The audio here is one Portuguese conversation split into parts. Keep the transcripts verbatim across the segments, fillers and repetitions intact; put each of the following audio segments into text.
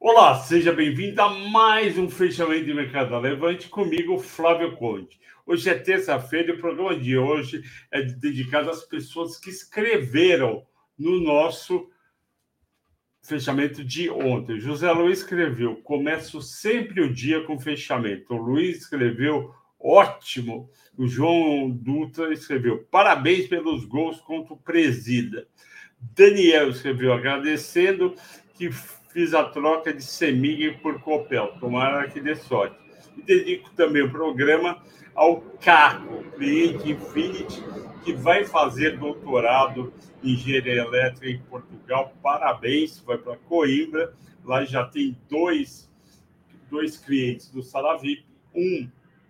Olá, seja bem-vindo a mais um fechamento de mercado Levante comigo, Flávio Conde. Hoje é terça-feira e o programa de hoje é dedicado às pessoas que escreveram no nosso fechamento de ontem. José Luiz escreveu: começo sempre o dia com fechamento. O Luiz escreveu: ótimo. O João Dutra escreveu: parabéns pelos gols contra o Presida. Daniel escreveu: agradecendo que fiz a troca de Semig por Copel. Tomara que dê sorte. E dedico também o programa ao Caco, cliente Infinity, que vai fazer doutorado em engenharia elétrica em Portugal. Parabéns, vai para Coimbra. Lá já tem dois, dois clientes do Sala V I P, um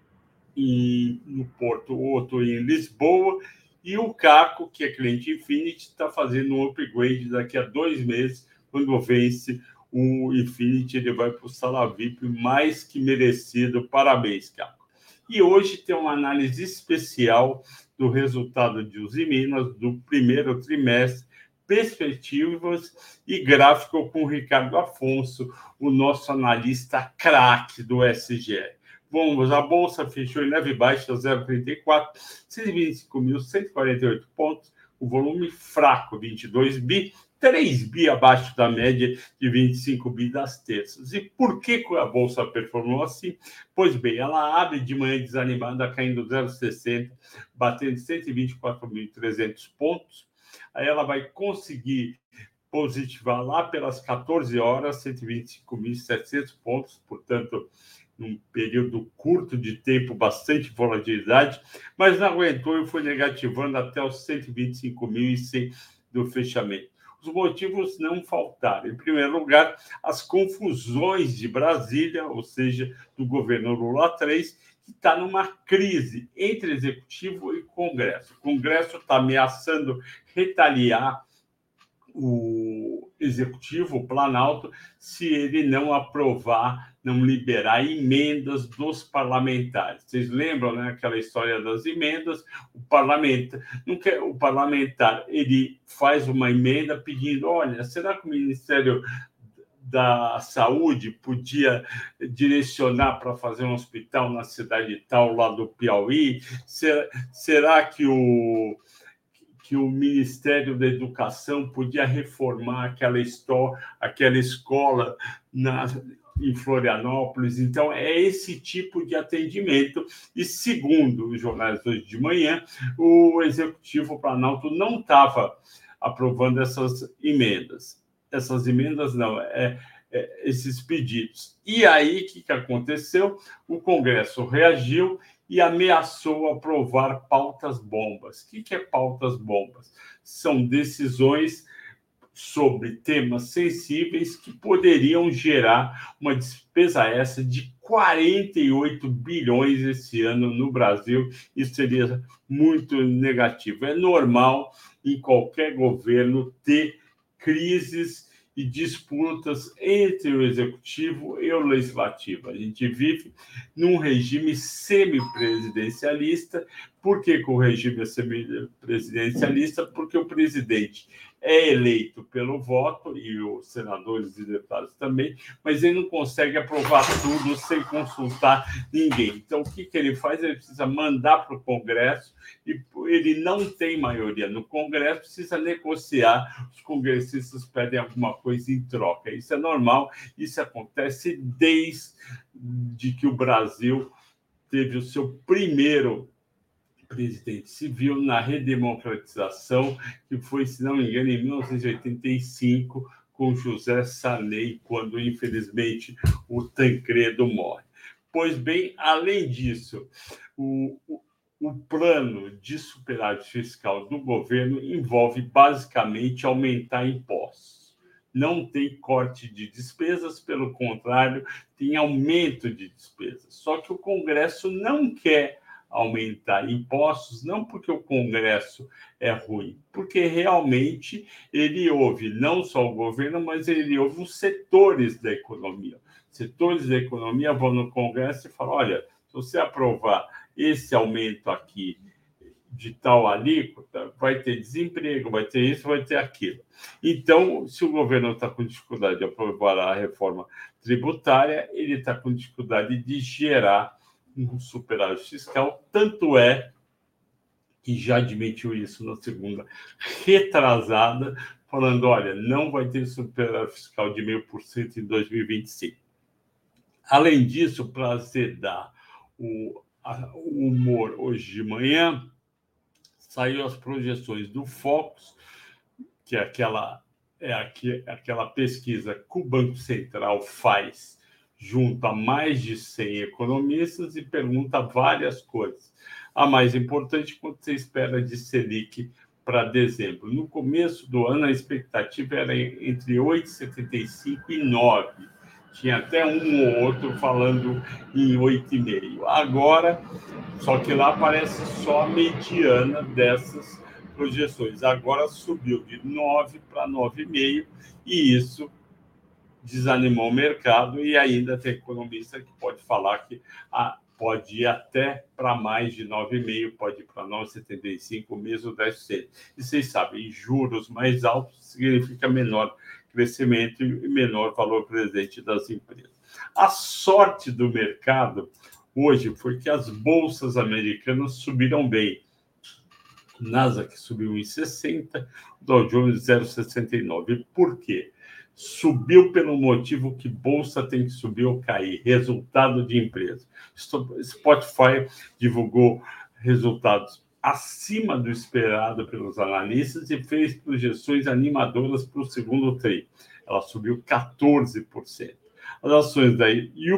em, no Porto, outro em Lisboa. E o Caco, que é cliente Infinity, está fazendo um upgrade daqui a dois meses, quando vence o Infinity, ele vai para o Sala V I P, mais que merecido. Parabéns, Caco. E hoje tem uma análise especial do resultado de Usiminas do primeiro trimestre, perspectivas e gráfico com o Ricardo Afonso, o nosso analista craque do S G E. Vamos, a Bolsa fechou em leve baixa, zero vírgula trinta e quatro, cento e vinte e cinco mil cento e quarenta e oito pontos, o volume fraco, vinte e dois bi, três bi abaixo da média de vinte e cinco bi das terças. E por que a Bolsa performou assim? Pois bem, ela abre de manhã desanimada, caindo zero vírgula sessenta, batendo cento e vinte e quatro mil e trezentos pontos. Aí ela vai conseguir positivar lá pelas quatorze horas, cento e vinte e cinco mil e setecentos pontos, portanto, num período curto de tempo, bastante volatilidade, mas não aguentou e foi negativando até os cento e vinte e cinco mil e cem do fechamento. Os motivos não faltaram. Em primeiro lugar, as confusões de Brasília, ou seja, do governo Lula três, que está numa crise entre Executivo e Congresso. O Congresso está ameaçando retaliar o Executivo, o Planalto, se ele não aprovar, não liberar emendas dos parlamentares. Vocês lembram, né, aquela história das emendas? O parlamentar, não quer, o parlamentar ele faz uma emenda pedindo: olha, será que o Ministério da Saúde podia direcionar para fazer um hospital na cidade tal, lá do Piauí? Será, será que o que o Ministério da Educação podia reformar aquela, escola, aquela escola na, em Florianópolis? Então, é esse tipo de atendimento. E, segundo os jornais hoje de manhã, o Executivo Planalto não estava aprovando essas emendas. Essas emendas não, é, é esses pedidos. E aí, o que, que aconteceu? O Congresso reagiu e ameaçou aprovar pautas bombas. O que é pautas bombas? São decisões sobre temas sensíveis que poderiam gerar uma despesa essa de quarenta e oito bilhões esse ano no Brasil. Isso seria muito negativo. É normal em qualquer governo ter crises e disputas entre o executivo e o legislativo. A gente vive num regime semipresidencialista. Por que, que o regime é semipresidencialista? Porque o presidente é eleito pelo voto, e os senadores e deputados também, mas ele não consegue aprovar tudo sem consultar ninguém. Então, o que, que ele faz? Ele precisa mandar para o Congresso, e ele não tem maioria no Congresso, precisa negociar, os congressistas pedem alguma coisa em troca. Isso é normal, isso acontece desde que o Brasil teve o seu primeiro presidente civil na redemocratização, que foi, se não me engano, em mil novecentos e oitenta e cinco, com José Sarney, quando, infelizmente, o Tancredo morre. Pois bem, além disso, o, o, o plano de superávit fiscal do governo envolve, basicamente, aumentar impostos. Não tem corte de despesas, pelo contrário, tem aumento de despesas. Só que o Congresso não quer aumentar impostos, não porque o Congresso é ruim, porque realmente ele ouve não só o governo, mas ele ouve os setores da economia. Setores da economia vão no Congresso e falam: olha, se você aprovar esse aumento aqui de tal alíquota, vai ter desemprego, vai ter isso, vai ter aquilo. Então, se o governo está com dificuldade de aprovar a reforma tributária, ele está com dificuldade de gerar um superávit fiscal, tanto é que já admitiu isso na segunda retrasada, falando, olha, não vai ter superávit fiscal de zero vírgula cinco por cento em dois mil e vinte e cinco. Além disso, para azedar o, a, o humor hoje de manhã, saiu as projeções do Focus, que é aquela, é aqui, aquela pesquisa que o Banco Central faz junto a mais de cem economistas e pergunta várias coisas. A mais importante, quanto você espera de Selic para dezembro? No começo do ano, a expectativa era entre oito vírgula setenta e cinco e nove. Tinha até um ou outro falando em oito vírgula cinco. Agora, só que lá aparece só a mediana dessas projeções. Agora subiu de nove para nove vírgula cinco e isso desanimou o mercado e ainda tem economista que pode falar que ah, pode ir até para mais de nove vírgula cinco, pode ir para nove vírgula setenta e cinco, mesmo dez por cento. E vocês sabem, juros mais altos significa menor crescimento e menor valor presente das empresas. A sorte do mercado hoje foi que as bolsas americanas subiram bem. O Nasdaq subiu um vírgula sessenta, o Dow Jones zero vírgula sessenta e nove. Por quê? Subiu pelo motivo que bolsa tem que subir ou cair, resultado de empresa. Spotify divulgou resultados acima do esperado pelos analistas e fez projeções animadoras para o segundo tri. Ela subiu quatorze por cento. As ações da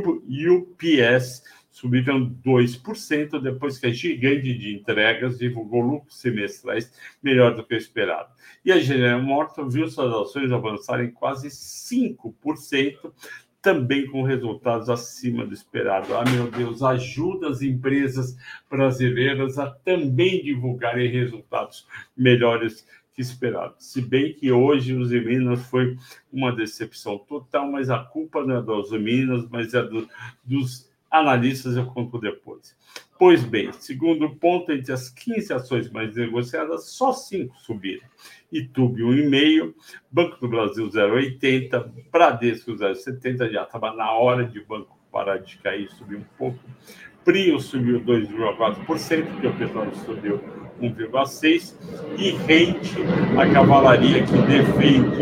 U P S subiram dois por cento depois que a gigante de entregas divulgou lucros semestrais melhor do que o esperado. E a General Motors viu suas ações avançarem quase cinco por cento, também com resultados acima do esperado. Ah, meu Deus, ajuda as empresas brasileiras a também divulgarem resultados melhores que esperado. Se bem que hoje os Minas foi uma decepção total, mas a culpa não é dos Minas, mas é do, dos analistas, eu conto depois. Pois bem, segundo ponto, entre as quinze ações mais negociadas, só cinco subiram. Itube um vírgula cinco, Banco do Brasil zero vírgula oitenta, Bradesco zero vírgula setenta, já estava na hora de o banco parar de cair, subir um pouco. Prio subiu dois vírgula quatro por cento, porque o petróleo subiu um vírgula seis por cento, e Rente, a cavalaria que defende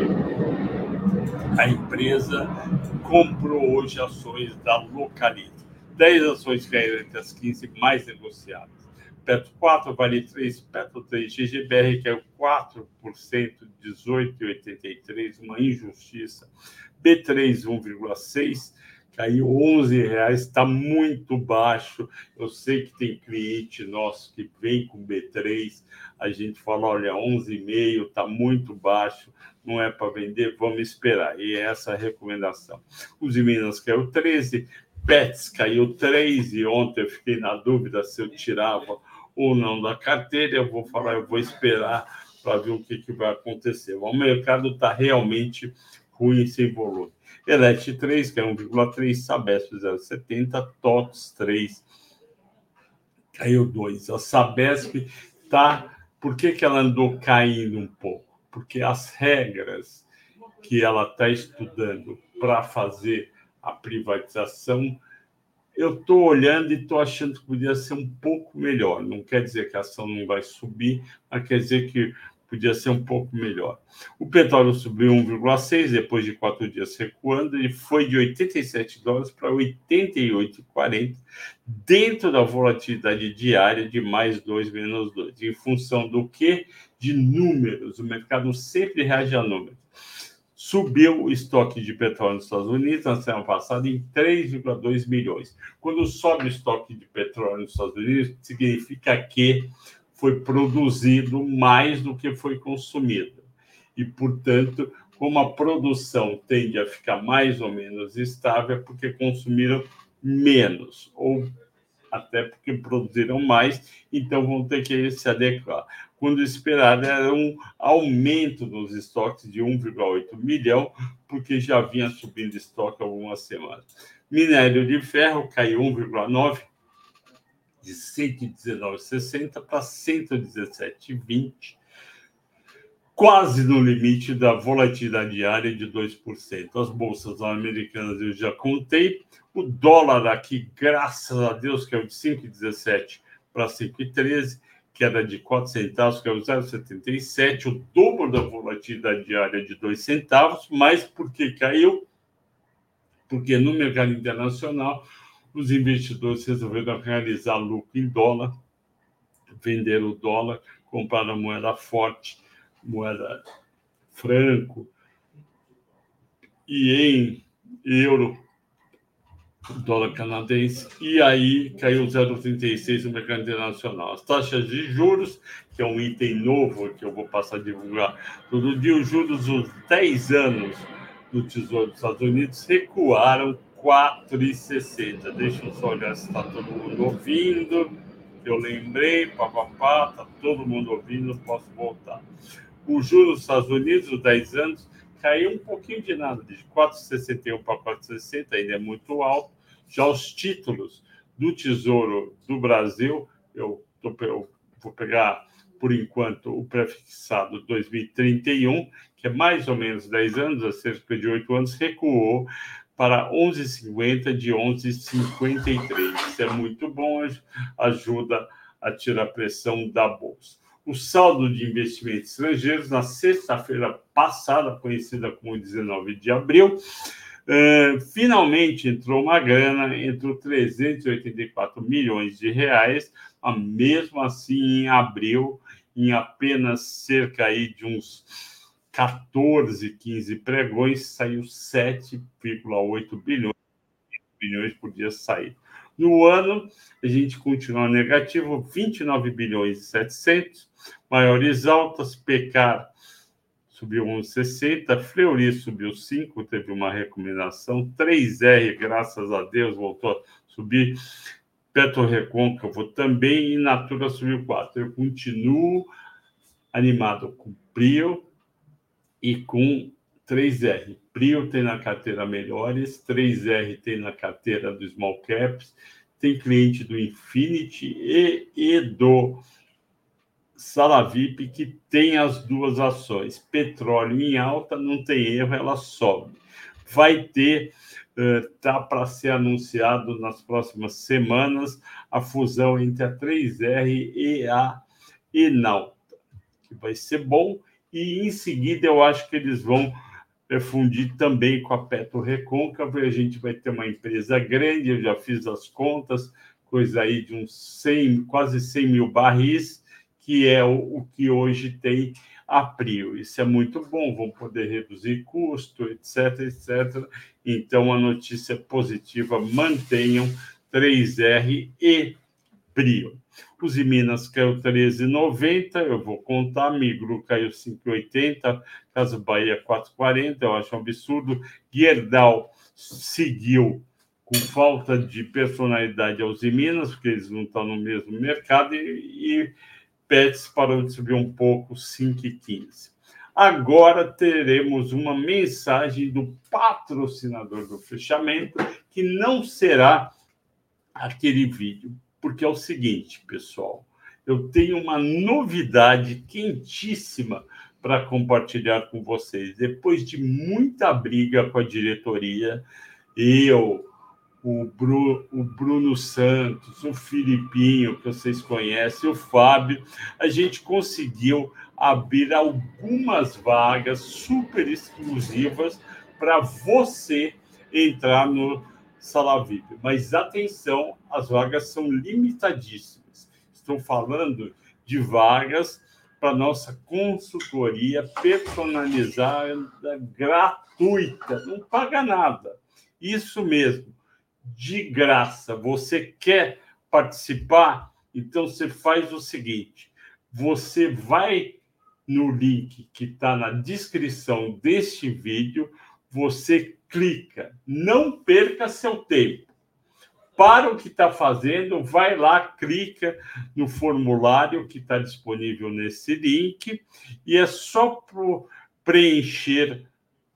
a empresa, comprou hoje ações da Localiza. dez ações caíram entre as quinze mais negociadas. Petro quatro, Vale três, Petro três, G G B R caiu quatro por cento, dezoito vírgula oitenta e três, uma injustiça. B três, um vírgula seis por cento, caiu onze reais, está muito baixo. Eu sei que tem cliente nosso que vem com B três, a gente fala, olha, onze vírgula cinco por cento, está muito baixo, não é para vender, vamos esperar. E é essa a recomendação. Os Minas caiu treze, Pets caiu três, e ontem eu fiquei na dúvida se eu tirava ou não da carteira. Eu vou falar, eu vou esperar para ver o que, que vai acontecer. O mercado está realmente ruim sem volume. Elet três, que é um vírgula três, Sabesp zero vírgula setenta, TOTS três, caiu dois. A Sabesp está... Por que, que ela andou caindo um pouco? Porque as regras que ela está estudando para fazer a privatização, eu estou olhando e estou achando que podia ser um pouco melhor. Não quer dizer que a ação não vai subir, mas quer dizer que podia ser um pouco melhor. O petróleo subiu um vírgula seis depois de quatro dias recuando, e foi de oitenta e sete dólares para oitenta e oito vírgula quarenta, dentro da volatilidade diária de mais dois, menos dois. Em função do quê? De números. O mercado sempre reage a números. Subiu o estoque de petróleo nos Estados Unidos na semana passada em três vírgula dois milhões. Quando sobe o estoque de petróleo nos Estados Unidos, significa que foi produzido mais do que foi consumido. E, portanto, como a produção tende a ficar mais ou menos estável, é porque consumiram menos, ou até porque produziram mais, então vão ter que se adequar. Quando esperado era um aumento nos estoques de um vírgula oito milhão, porque já vinha subindo estoque há algumas semanas. Minério de ferro caiu um vírgula nove, de cento e dezenove vírgula sessenta para cento e dezessete vírgula vinte, quase no limite da volatilidade diária de dois por cento. As bolsas americanas eu já contei. O dólar aqui, graças a Deus, que é o de cinco vírgula dezessete para cinco vírgula treze, que era de quatro centavos, que é o zero vírgula setenta e sete, o dobro da volatilidade diária de dois centavos. Mas por que caiu? Porque no mercado internacional, os investidores resolveram realizar lucro em dólar, vender o dólar, comprar a moeda forte, moeda franco, e em euro, dólar canadense, e aí caiu zero vírgula trinta e seis no mercado internacional. As taxas de juros, que é um item novo que eu vou passar a divulgar todo dia, os juros dos dez anos do Tesouro dos Estados Unidos recuaram quatro vírgula sessenta. Deixa eu só olhar se está todo mundo ouvindo. Eu lembrei, papapá, está todo mundo ouvindo, posso voltar. O juros dos Estados Unidos, os dez anos, caiu um pouquinho de nada, de quatro vírgula sessenta e um para quatro vírgula sessenta, ainda é muito alto. Já os títulos do Tesouro do Brasil, eu, tô, eu vou pegar, por enquanto, o prefixado dois mil e trinta e um, que é mais ou menos dez anos, a cerca de oito anos, recuou para onze vírgula cinquenta de onze vírgula cinquenta e três. Isso é muito bom, ajuda a tirar a pressão da bolsa. O saldo de investimentos estrangeiros, na sexta-feira passada, conhecida como dezenove de abril, uh, finalmente entrou uma grana, entrou trezentos e oitenta e quatro milhões de reais, mas mesmo assim, em abril, em apenas cerca aí de uns quatorze, quinze pregões, saiu sete vírgula oito bilhões, bilhões por dia sair. No ano, a gente continua negativo, vinte e nove bilhões e setecentos, maiores altas, Pecar subiu onze vírgula sessenta, Fleury subiu cinco, teve uma recomendação, três R, graças a Deus, voltou a subir, PetroRecôncavo também, e Natura subiu quatro. Eu continuo animado com Prio e com três R. Prio tem na carteira melhores, três R tem na carteira do Small Caps, tem cliente do Infinity e, e do Salavip que tem as duas ações. Petróleo em alta, não tem erro, ela sobe. Vai ter, está uh, para ser anunciado nas próximas semanas, a fusão entre a três R e a Enalta, que vai ser bom, e em seguida eu acho que eles vão fundir também com a PetroRecôncavo, e a gente vai ter uma empresa grande, eu já fiz as contas, coisa aí de uns cem, quase cem mil barris, que é o, o que hoje tem a Prio. Isso é muito bom, vão poder reduzir custo, etc, etcétera. Então, a notícia positiva, mantenham três R e Prio. Os Minas caiu treze vírgula noventa, eu vou contar, Migro caiu cinco vírgula oitenta, Casa Bahia quatro vírgula quarenta, eu acho um absurdo. Gerdau seguiu com falta de personalidade aos Minas, porque eles não estão no mesmo mercado, e, e Pets parou de subir um pouco, cinco vírgula quinze. Agora teremos uma mensagem do patrocinador do fechamento, que não será aquele vídeo, porque é o seguinte, pessoal, eu tenho uma novidade quentíssima para compartilhar com vocês. Depois de muita briga com a diretoria, eu, o Bruno, o Bruno Santos, o Filipinho, que vocês conhecem, o Fábio, a gente conseguiu abrir algumas vagas super exclusivas para você entrar no Salavip. Mas atenção, as vagas são limitadíssimas. Estou falando de vagas para nossa consultoria personalizada, gratuita, não paga nada. Isso mesmo, de graça. Você quer participar? Então você faz o seguinte: você vai no link que está na descrição deste vídeo, você clica, não perca seu tempo. Para o que está fazendo, vai lá, clica no formulário que está disponível nesse link, e é só pro preencher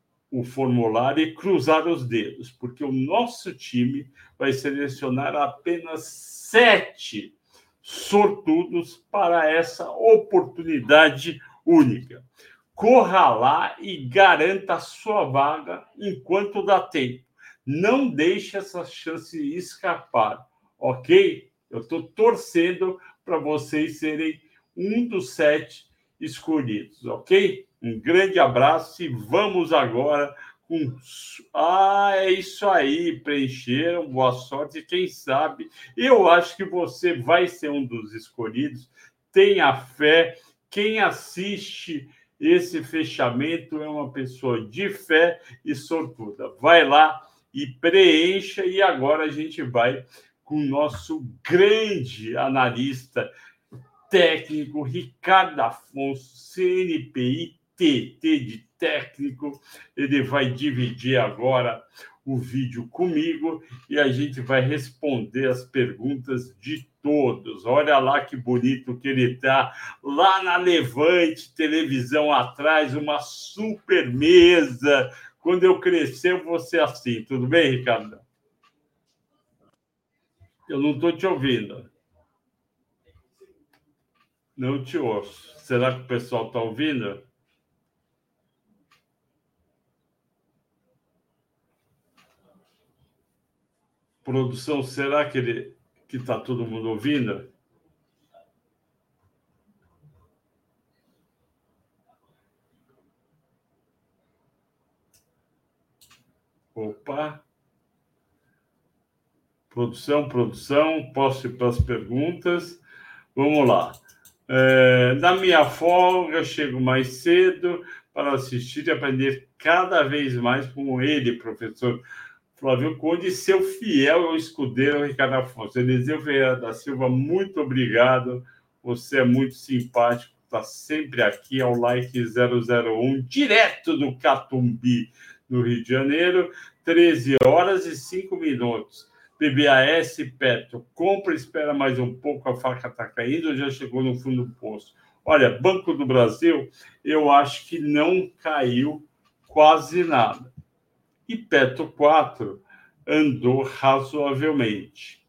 o formulário e cruzar os dedos, porque o nosso time vai selecionar apenas sete sortudos para essa oportunidade única. Corra lá e garanta a sua vaga enquanto dá tempo. Não deixe essa chance escapar, ok? Eu estou torcendo para vocês serem um dos sete escolhidos, ok? Um grande abraço e vamos agora com... Ah, é isso aí, preencheram, boa sorte, quem sabe, eu acho que você vai ser um dos escolhidos, tenha fé, quem assiste esse fechamento é uma pessoa de fé e sortuda. Vai lá e preencha, e agora a gente vai com o nosso grande analista técnico, Ricardo Afonso, C N P I T, T de técnico. Ele vai dividir agora o vídeo comigo e a gente vai responder as perguntas de todos. Olha lá que bonito que ele está, lá na Levante, televisão atrás, uma super mesa. Quando eu crescer, eu vou ser assim. Tudo bem, Ricardo? Eu não estou te ouvindo. Não te ouço. Será que o pessoal está ouvindo? Produção, será que ele que está todo mundo ouvindo? Opa! Produção, produção, posso ir para as perguntas? Vamos lá. É, na minha folga, chego mais cedo para assistir e aprender cada vez mais com ele, professor Flávio Conde, e seu fiel escudeiro, Ricardo Afonso. Eliseu Ferreira da Silva, muito obrigado. Você é muito simpático, está sempre aqui ao like zero zero um, direto do Catumbi, no Rio de Janeiro, treze horas e cinco minutos. B B A S, Petro, compra, espera mais um pouco, a faca está caindo, já chegou no fundo do poço. Olha, Banco do Brasil, eu acho que não caiu quase nada. E Petro quatro andou razoavelmente.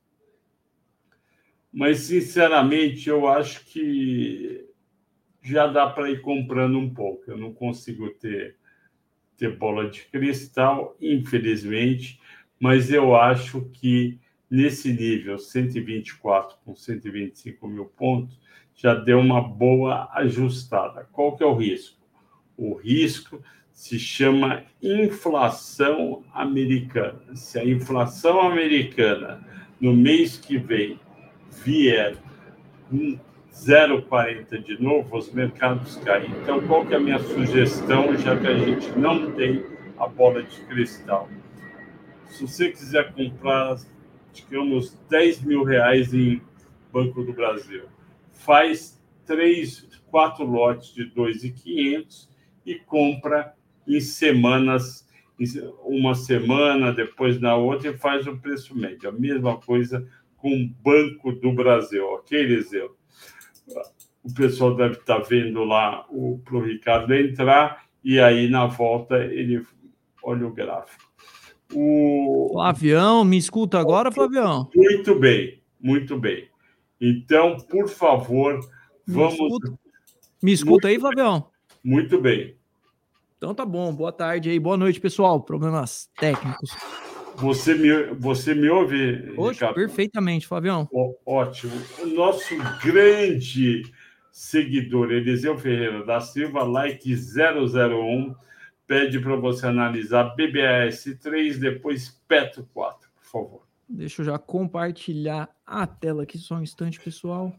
Mas, sinceramente, eu acho que já dá para ir comprando um pouco. Eu não consigo ter, ter bola de cristal, infelizmente, mas eu acho que nesse nível cento e vinte e quatro com cento e vinte e cinco mil pontos já deu uma boa ajustada. Qual que é o risco? O risco se chama inflação americana. Se a inflação americana no mês que vem vier com zero vírgula quarenta de novo, os mercados caem. Então, qual que é a minha sugestão, já que a gente não tem a bola de cristal? Se você quiser comprar, digamos, dez mil reais em Banco do Brasil, faz três, quatro lotes de dois mil e quinhentos e compra em semanas, uma semana, depois na outra, e faz o preço médio. A mesma coisa com o Banco do Brasil, ok, Eliseu? O pessoal deve estar vendo lá para o Ricardo entrar, e aí na volta ele olha o gráfico. O... Flavião, me escuta agora, Flavião? Muito bem, muito bem. Então, por favor, me vamos... Escuta. Me escuta muito aí, Flavião? Muito bem. Então tá bom, boa tarde aí, boa noite, pessoal. Problemas técnicos. Você me, você me ouve, Hoje, Ricardo? Perfeitamente, Flavião. Ó, ótimo. O nosso grande seguidor, Eliseu Ferreira da Silva, like zero zero um, pede para você analisar B B A S três, depois Petro quatro, por favor. Deixa eu já compartilhar a tela aqui, só um instante, pessoal.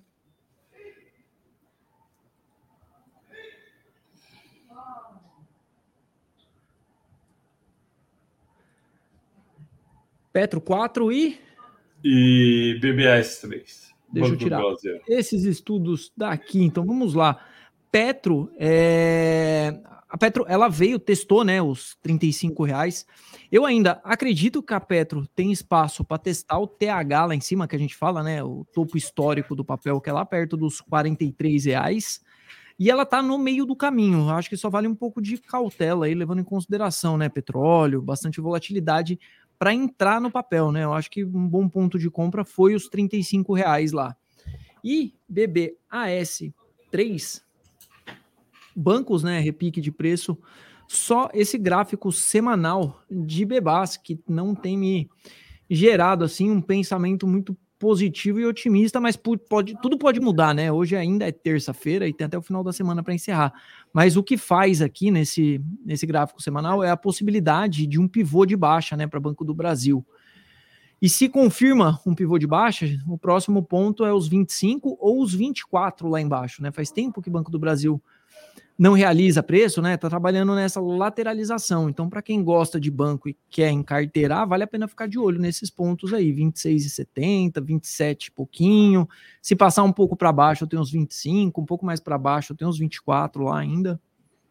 Petro quatro e... E B B A S três. Deixa Banco eu tirar Brasil. esses estudos daqui. Então, vamos lá. Petro, é... a Petro, ela veio, testou, né, os trinta e cinco reais. Eu ainda acredito que a Petro tem espaço para testar o T H lá em cima, que a gente fala, né, o topo histórico do papel, que é lá perto dos quarenta e três reais. E ela tá no meio do caminho. Eu acho que só vale um pouco de cautela aí, levando em consideração, né, petróleo, bastante volatilidade para entrar no papel, né? Eu acho que um bom ponto de compra foi os trinta e cinco reais lá. E B B A S três, bancos, né, repique de preço, só esse gráfico semanal de Bebas, que não tem me gerado, assim, um pensamento muito positivo e otimista, mas pode, tudo pode mudar, né? Hoje ainda é terça-feira e tem até o final da semana para encerrar. Mas o que faz aqui nesse, nesse gráfico semanal é a possibilidade de um pivô de baixa, né, para Banco do Brasil. E se confirma um pivô de baixa, o próximo ponto é os vinte e cinco ou os vinte e quatro lá embaixo, né? Faz tempo que o Banco do Brasil não realiza preço, né? Tá trabalhando nessa lateralização. Então, para quem gosta de banco e quer encarteirar, vale a pena ficar de olho nesses pontos aí, vinte e seis e setenta, vinte e sete e pouquinho. Se passar um pouco para baixo, eu tenho uns vinte e cinco, um pouco mais para baixo, eu tenho uns vinte e quatro lá ainda.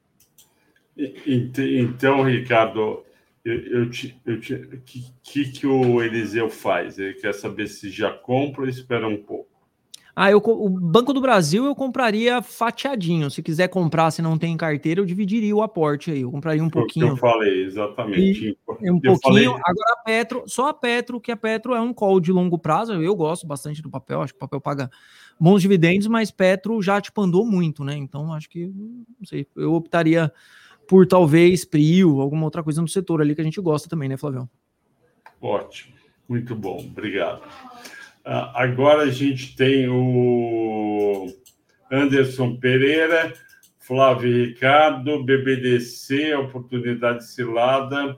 Então, Ricardo, eu, eu te, eu te, que, que que o Eliseu faz? Ele quer saber se já compra ou espera um pouco? Ah, eu, o Banco do Brasil eu compraria fatiadinho. Se quiser comprar, se não tem carteira, eu dividiria o aporte aí. Eu compraria um Foi pouquinho. o que eu falei, exatamente. E, um eu pouquinho. Falei... Agora a Petro, só a Petro, que a Petro é um call de longo prazo. Eu gosto bastante do papel, acho que o papel paga bons dividendos, mas Petro já te andou muito, né? Então acho que, não sei, eu optaria por talvez Prio, alguma outra coisa no setor ali que a gente gosta também, né, Flavião? Ótimo, muito bom, obrigado. Uh, agora a gente tem o Anderson Pereira, Flávio Ricardo, B B D C, oportunidade cilada,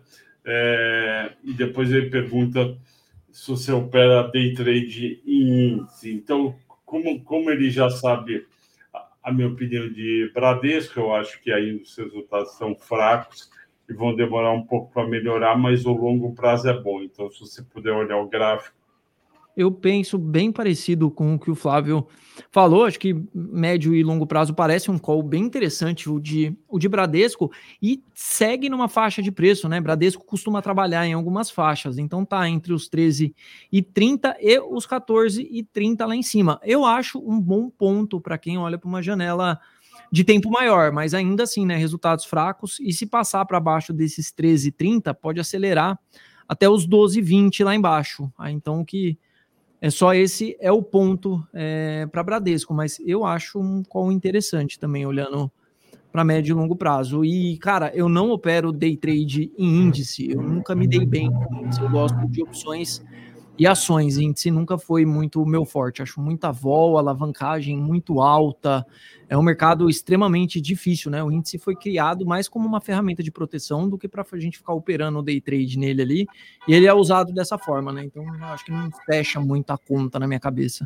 é, e depois ele pergunta se você opera day trade em índice. Então, como, como ele já sabe a minha opinião de Bradesco, eu acho que ainda os resultados são fracos e vão demorar um pouco para melhorar, mas o longo prazo é bom. Então, se você puder olhar o gráfico. Eu penso bem parecido com o que o Flávio falou. Acho que médio e longo prazo parece um call bem interessante, o de, o de Bradesco, e segue numa faixa de preço, né? Bradesco costuma trabalhar em algumas faixas, então tá entre os treze e trinta e os quatorze e trinta lá em cima. Eu acho um bom ponto para quem olha para uma janela de tempo maior, mas ainda assim, né? Resultados fracos, e se passar para baixo desses treze e trinta, pode acelerar até os doze e vinte lá embaixo. Ah, então o que é só esse é o ponto é, para Bradesco, mas eu acho um call interessante também, olhando para médio e longo prazo. E, cara, eu não opero day trade em índice, eu nunca me dei bem com índice, eu gosto de opções e ações. Índice nunca foi muito o meu forte, acho muita vol, alavancagem muito alta, é um mercado extremamente difícil, né? O índice foi criado mais como uma ferramenta de proteção do que para a gente ficar operando o day trade nele ali, e ele é usado dessa forma, né? Então eu acho que não fecha muito a conta na minha cabeça.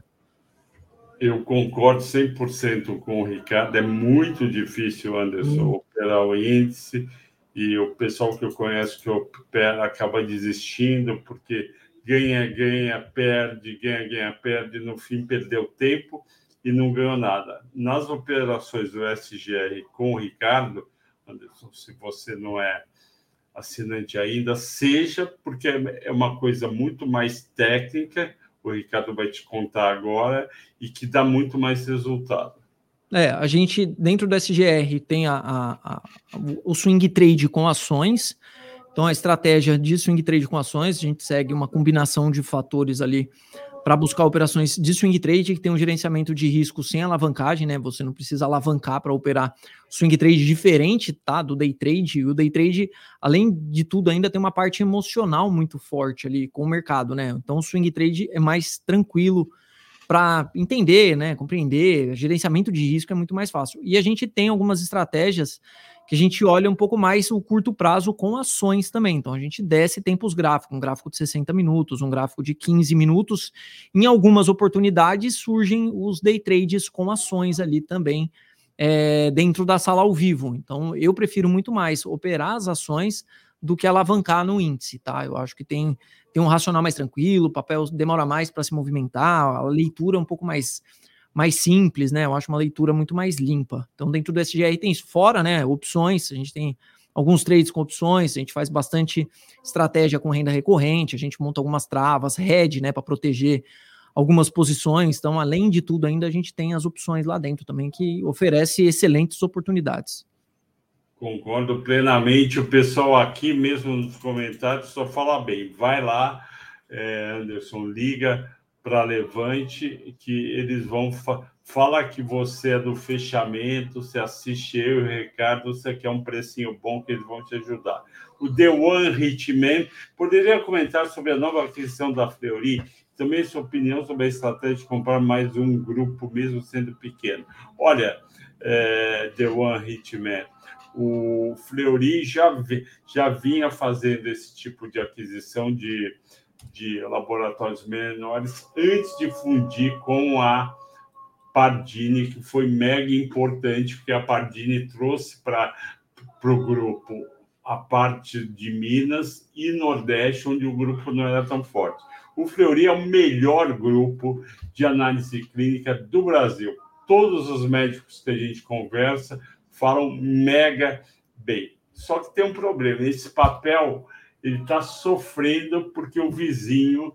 Eu concordo cem por cento com o Ricardo, é muito difícil, Anderson, hum. operar o índice, e o pessoal que eu conheço que opera acaba desistindo, porque ganha, ganha, perde, ganha, ganha, perde, no fim perdeu tempo e não ganhou nada. Nas operações do S G R com o Ricardo, Anderson, se você não é assinante ainda, seja, porque é uma coisa muito mais técnica, o Ricardo vai te contar agora, e que dá muito mais resultado. É, a gente, dentro do S G R, tem a, a, a, o swing trade com ações. Então, a estratégia de swing trade com ações, a gente segue uma combinação de fatores ali para buscar operações de swing trade que tem um gerenciamento de risco sem alavancagem, né? Você não precisa alavancar para operar swing trade diferente, tá? Do day trade. E o day trade, além de tudo, ainda tem uma parte emocional muito forte ali com o mercado, né? Então, o swing trade é mais tranquilo para entender, né? Compreender. Gerenciamento de risco é muito mais fácil. E a gente tem algumas estratégias que a gente olha um pouco mais o curto prazo com ações também. Então, a gente desce tempos gráficos, um gráfico de sessenta minutos, um gráfico de quinze minutos. Em algumas oportunidades, surgem os day trades com ações ali também, é, dentro da sala ao vivo. Então, eu prefiro muito mais operar as ações do que alavancar no índice, tá? Eu acho que tem, tem um racional mais tranquilo, o papel demora mais para se movimentar, a leitura é um pouco mais... mais simples, né? Eu acho uma leitura muito mais limpa. Então, dentro do S G R tem isso. Fora, né, opções, a gente tem alguns trades com opções, a gente faz bastante estratégia com renda recorrente, a gente monta algumas travas, hedge, né, para proteger algumas posições. Então, além de tudo, ainda a gente tem as opções lá dentro também, que oferece excelentes oportunidades. Concordo plenamente. O pessoal aqui mesmo nos comentários só fala bem. Vai lá, é, Anderson, liga para Levante, que eles vão fa falar que você é do fechamento, você assiste eu e o Ricardo, você quer um precinho bom que eles vão te ajudar. O The One Hitman, poderia comentar sobre a nova aquisição da Fleury? Também sua opinião sobre a estratégia de comprar mais um grupo, mesmo sendo pequeno. Olha, é, The One Hitman, o Fleury já, vi, já vinha fazendo esse tipo de aquisição de, de laboratórios menores antes de fundir com a Pardini, que foi mega importante, porque a Pardini trouxe para o grupo a parte de Minas e Nordeste, onde o grupo não era tão forte. O Fleury é o melhor grupo de análise clínica do Brasil. Todos os médicos que a gente conversa falam mega bem. Só que tem um problema. Esse papel ele está sofrendo porque o vizinho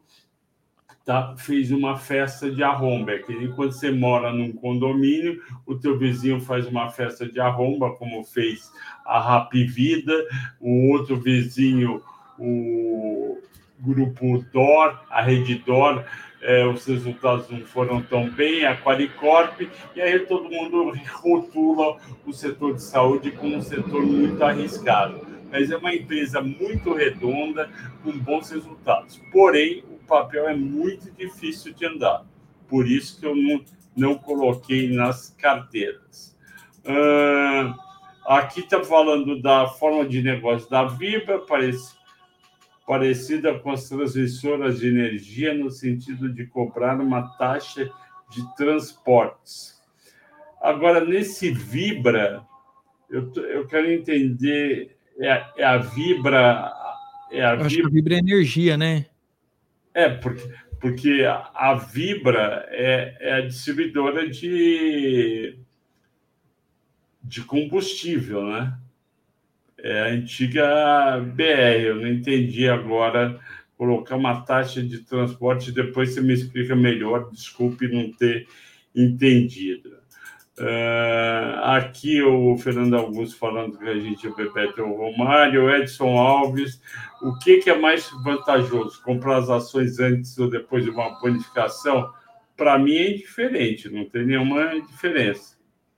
tá, fez uma festa de arromba. É que quando você mora num condomínio, o teu vizinho faz uma festa de arromba, como fez a Rap Vida, o outro vizinho, o grupo D O R, a Rede D O R, é, os resultados não foram tão bem, a Qualicorp, e aí todo mundo rotula o setor de saúde como um setor muito arriscado. Mas é uma empresa muito redonda, com bons resultados. Porém, o papel é muito difícil de andar. Por isso que eu não, não coloquei nas carteiras. Uh, aqui está falando da forma de negócio da Vibra, parece parecida com as transmissoras de energia, no sentido de cobrar uma taxa de transportes. Agora, nesse Vibra, eu, eu quero entender, é a, é a Vibra... É a eu acho Vibra... que a Vibra é energia, né? É, porque, porque a, a Vibra é, é a distribuidora de, de combustível, né? É a antiga B R, eu não entendi agora colocar uma taxa de transporte, depois você me explica melhor, desculpe não ter entendido. Uh, aqui o Fernando Augusto falando que a gente é Bebeto Romário, Edson Alves, o que, que é mais vantajoso, comprar as ações antes ou depois de uma bonificação? Para mim é indiferente, não tem nenhuma diferença.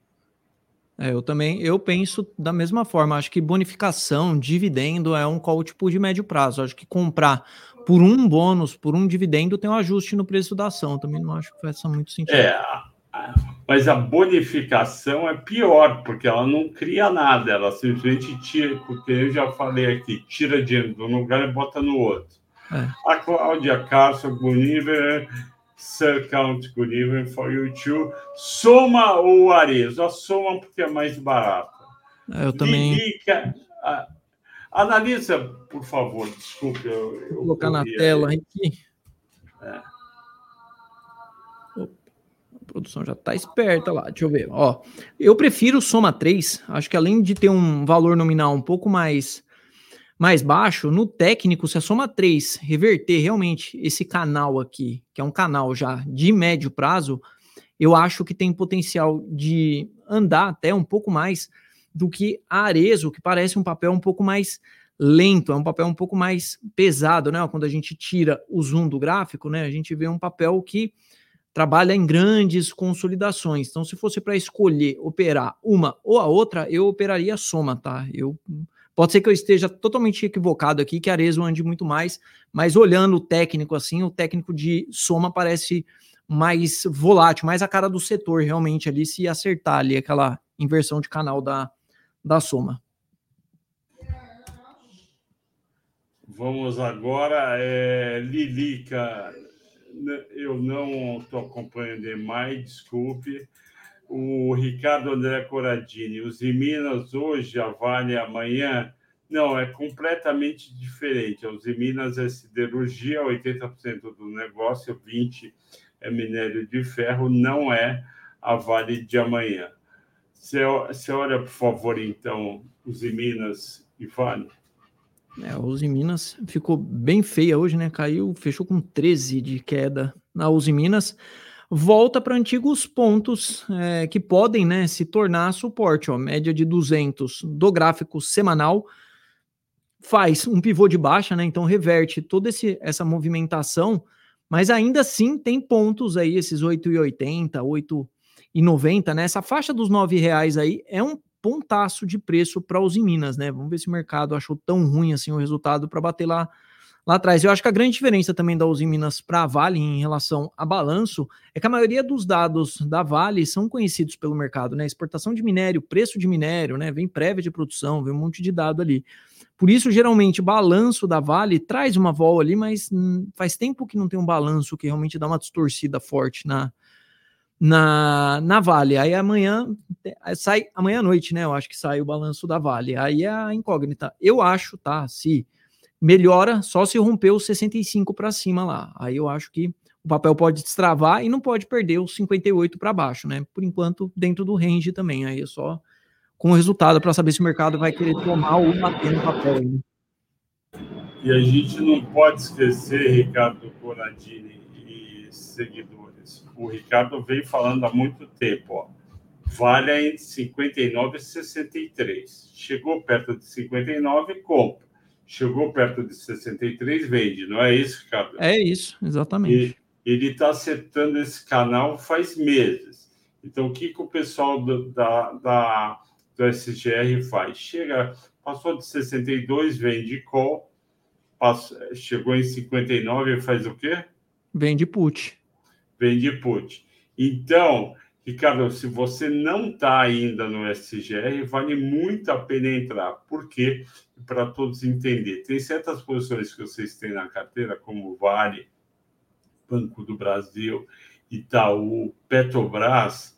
É, eu também, eu penso da mesma forma, acho que bonificação, dividendo é um call tipo de médio prazo, acho que comprar por um bônus, por um dividendo, tem um ajuste no preço da ação, também não acho que faz muito sentido. É, mas a bonificação é pior, porque ela não cria nada, ela simplesmente tira, porque eu já falei aqui, tira dinheiro de um lugar e bota no outro. É. A Cláudia Carson, Guniver, Sir Count Guniver for you too. Soma ou Arezzo? A Soma porque é mais barata. É, eu também... Lilica, a, analisa, por favor, desculpe. Eu, eu Vou colocar na tela aí. aqui. É. A produção já está esperta lá, deixa eu ver. Ó, eu prefiro o Soma três, acho que além de ter um valor nominal um pouco mais, mais baixo, no técnico, se a Soma três reverter realmente esse canal aqui, que é um canal já de médio prazo, eu acho que tem potencial de andar até um pouco mais do que a Arezzo, que parece um papel um pouco mais lento, é um papel um pouco mais pesado, né? Quando a gente tira o zoom do gráfico, né, a gente vê um papel que trabalha em grandes consolidações. Então, se fosse para escolher operar uma ou a outra, eu operaria a Soma, tá? Eu, pode ser que eu esteja totalmente equivocado aqui, que a Arezzo ande muito mais, mas olhando o técnico assim, o técnico de Soma parece mais volátil, mais a cara do setor realmente ali, se acertar ali aquela inversão de canal da, da Soma. Vamos agora, é, Lilica... Eu não estou acompanhando mais, desculpe. O Ricardo André Corradini, os em Minas hoje, a Vale amanhã. Não, é completamente diferente. Os em Minas é siderurgia, oitenta por cento do negócio, vinte por cento é minério de ferro, não é a Vale de amanhã. Você olha, por favor, então, os em Minas e Vale. É, a Uzi Minas ficou bem feia hoje, né? Caiu, fechou com treze de queda na Uzi Minas. Volta para antigos pontos é, que podem, né, se tornar suporte. Ó, média de duzentos do gráfico semanal. Faz um pivô de baixa, né? Então reverte toda esse, essa movimentação, Mas ainda assim tem pontos aí, esses oito e oitenta, oito e noventa, né? Essa faixa dos nove reais aí é um pontaço de preço para a Usiminas, né? Vamos ver se o mercado achou tão ruim assim o resultado para bater lá, lá atrás. Eu acho que a grande diferença também da Usiminas para a Vale em relação a balanço é que a maioria dos dados da Vale são conhecidos pelo mercado, né? Exportação de minério, preço de minério, né? Vem prévia de produção, vem um monte de dado ali. Por isso, geralmente, o balanço da Vale traz uma vol ali, mas hum, faz tempo que não tem um balanço que realmente dá uma distorcida forte na, na, na Vale. Aí amanhã sai, amanhã à noite, né? Eu acho que sai o balanço da Vale. Aí é a incógnita. Eu acho, tá? Se melhora só se romper os sessenta e cinco para cima lá. Aí eu acho que o papel pode destravar e não pode perder os cinquenta e oito para baixo, né? Por enquanto, dentro do range também. Aí é só com o resultado para saber se o mercado vai querer tomar ou bater no papel ainda. E a gente não pode esquecer, Ricardo Conadini e seguidores. O Ricardo vem falando há muito tempo, ó. Vale entre cinquenta e nove e sessenta e três. Chegou perto de cinquenta e nove, compra. Chegou perto de sessenta e três, vende. Não é isso, Ricardo? É isso, exatamente. E ele está acertando esse canal faz meses. Então, o que, que o pessoal do, da, da, do S G R faz? Chega, passou de sessenta e dois, vende call, passou, chegou em cinquenta e nove, faz o quê? Vende put. Vende put. Então, Ricardo, se você não está ainda no S G R, vale muito a pena entrar. Por quê? Para todos entenderem. Tem certas posições que vocês têm na carteira, como Vale, Banco do Brasil, Itaú, Petrobras,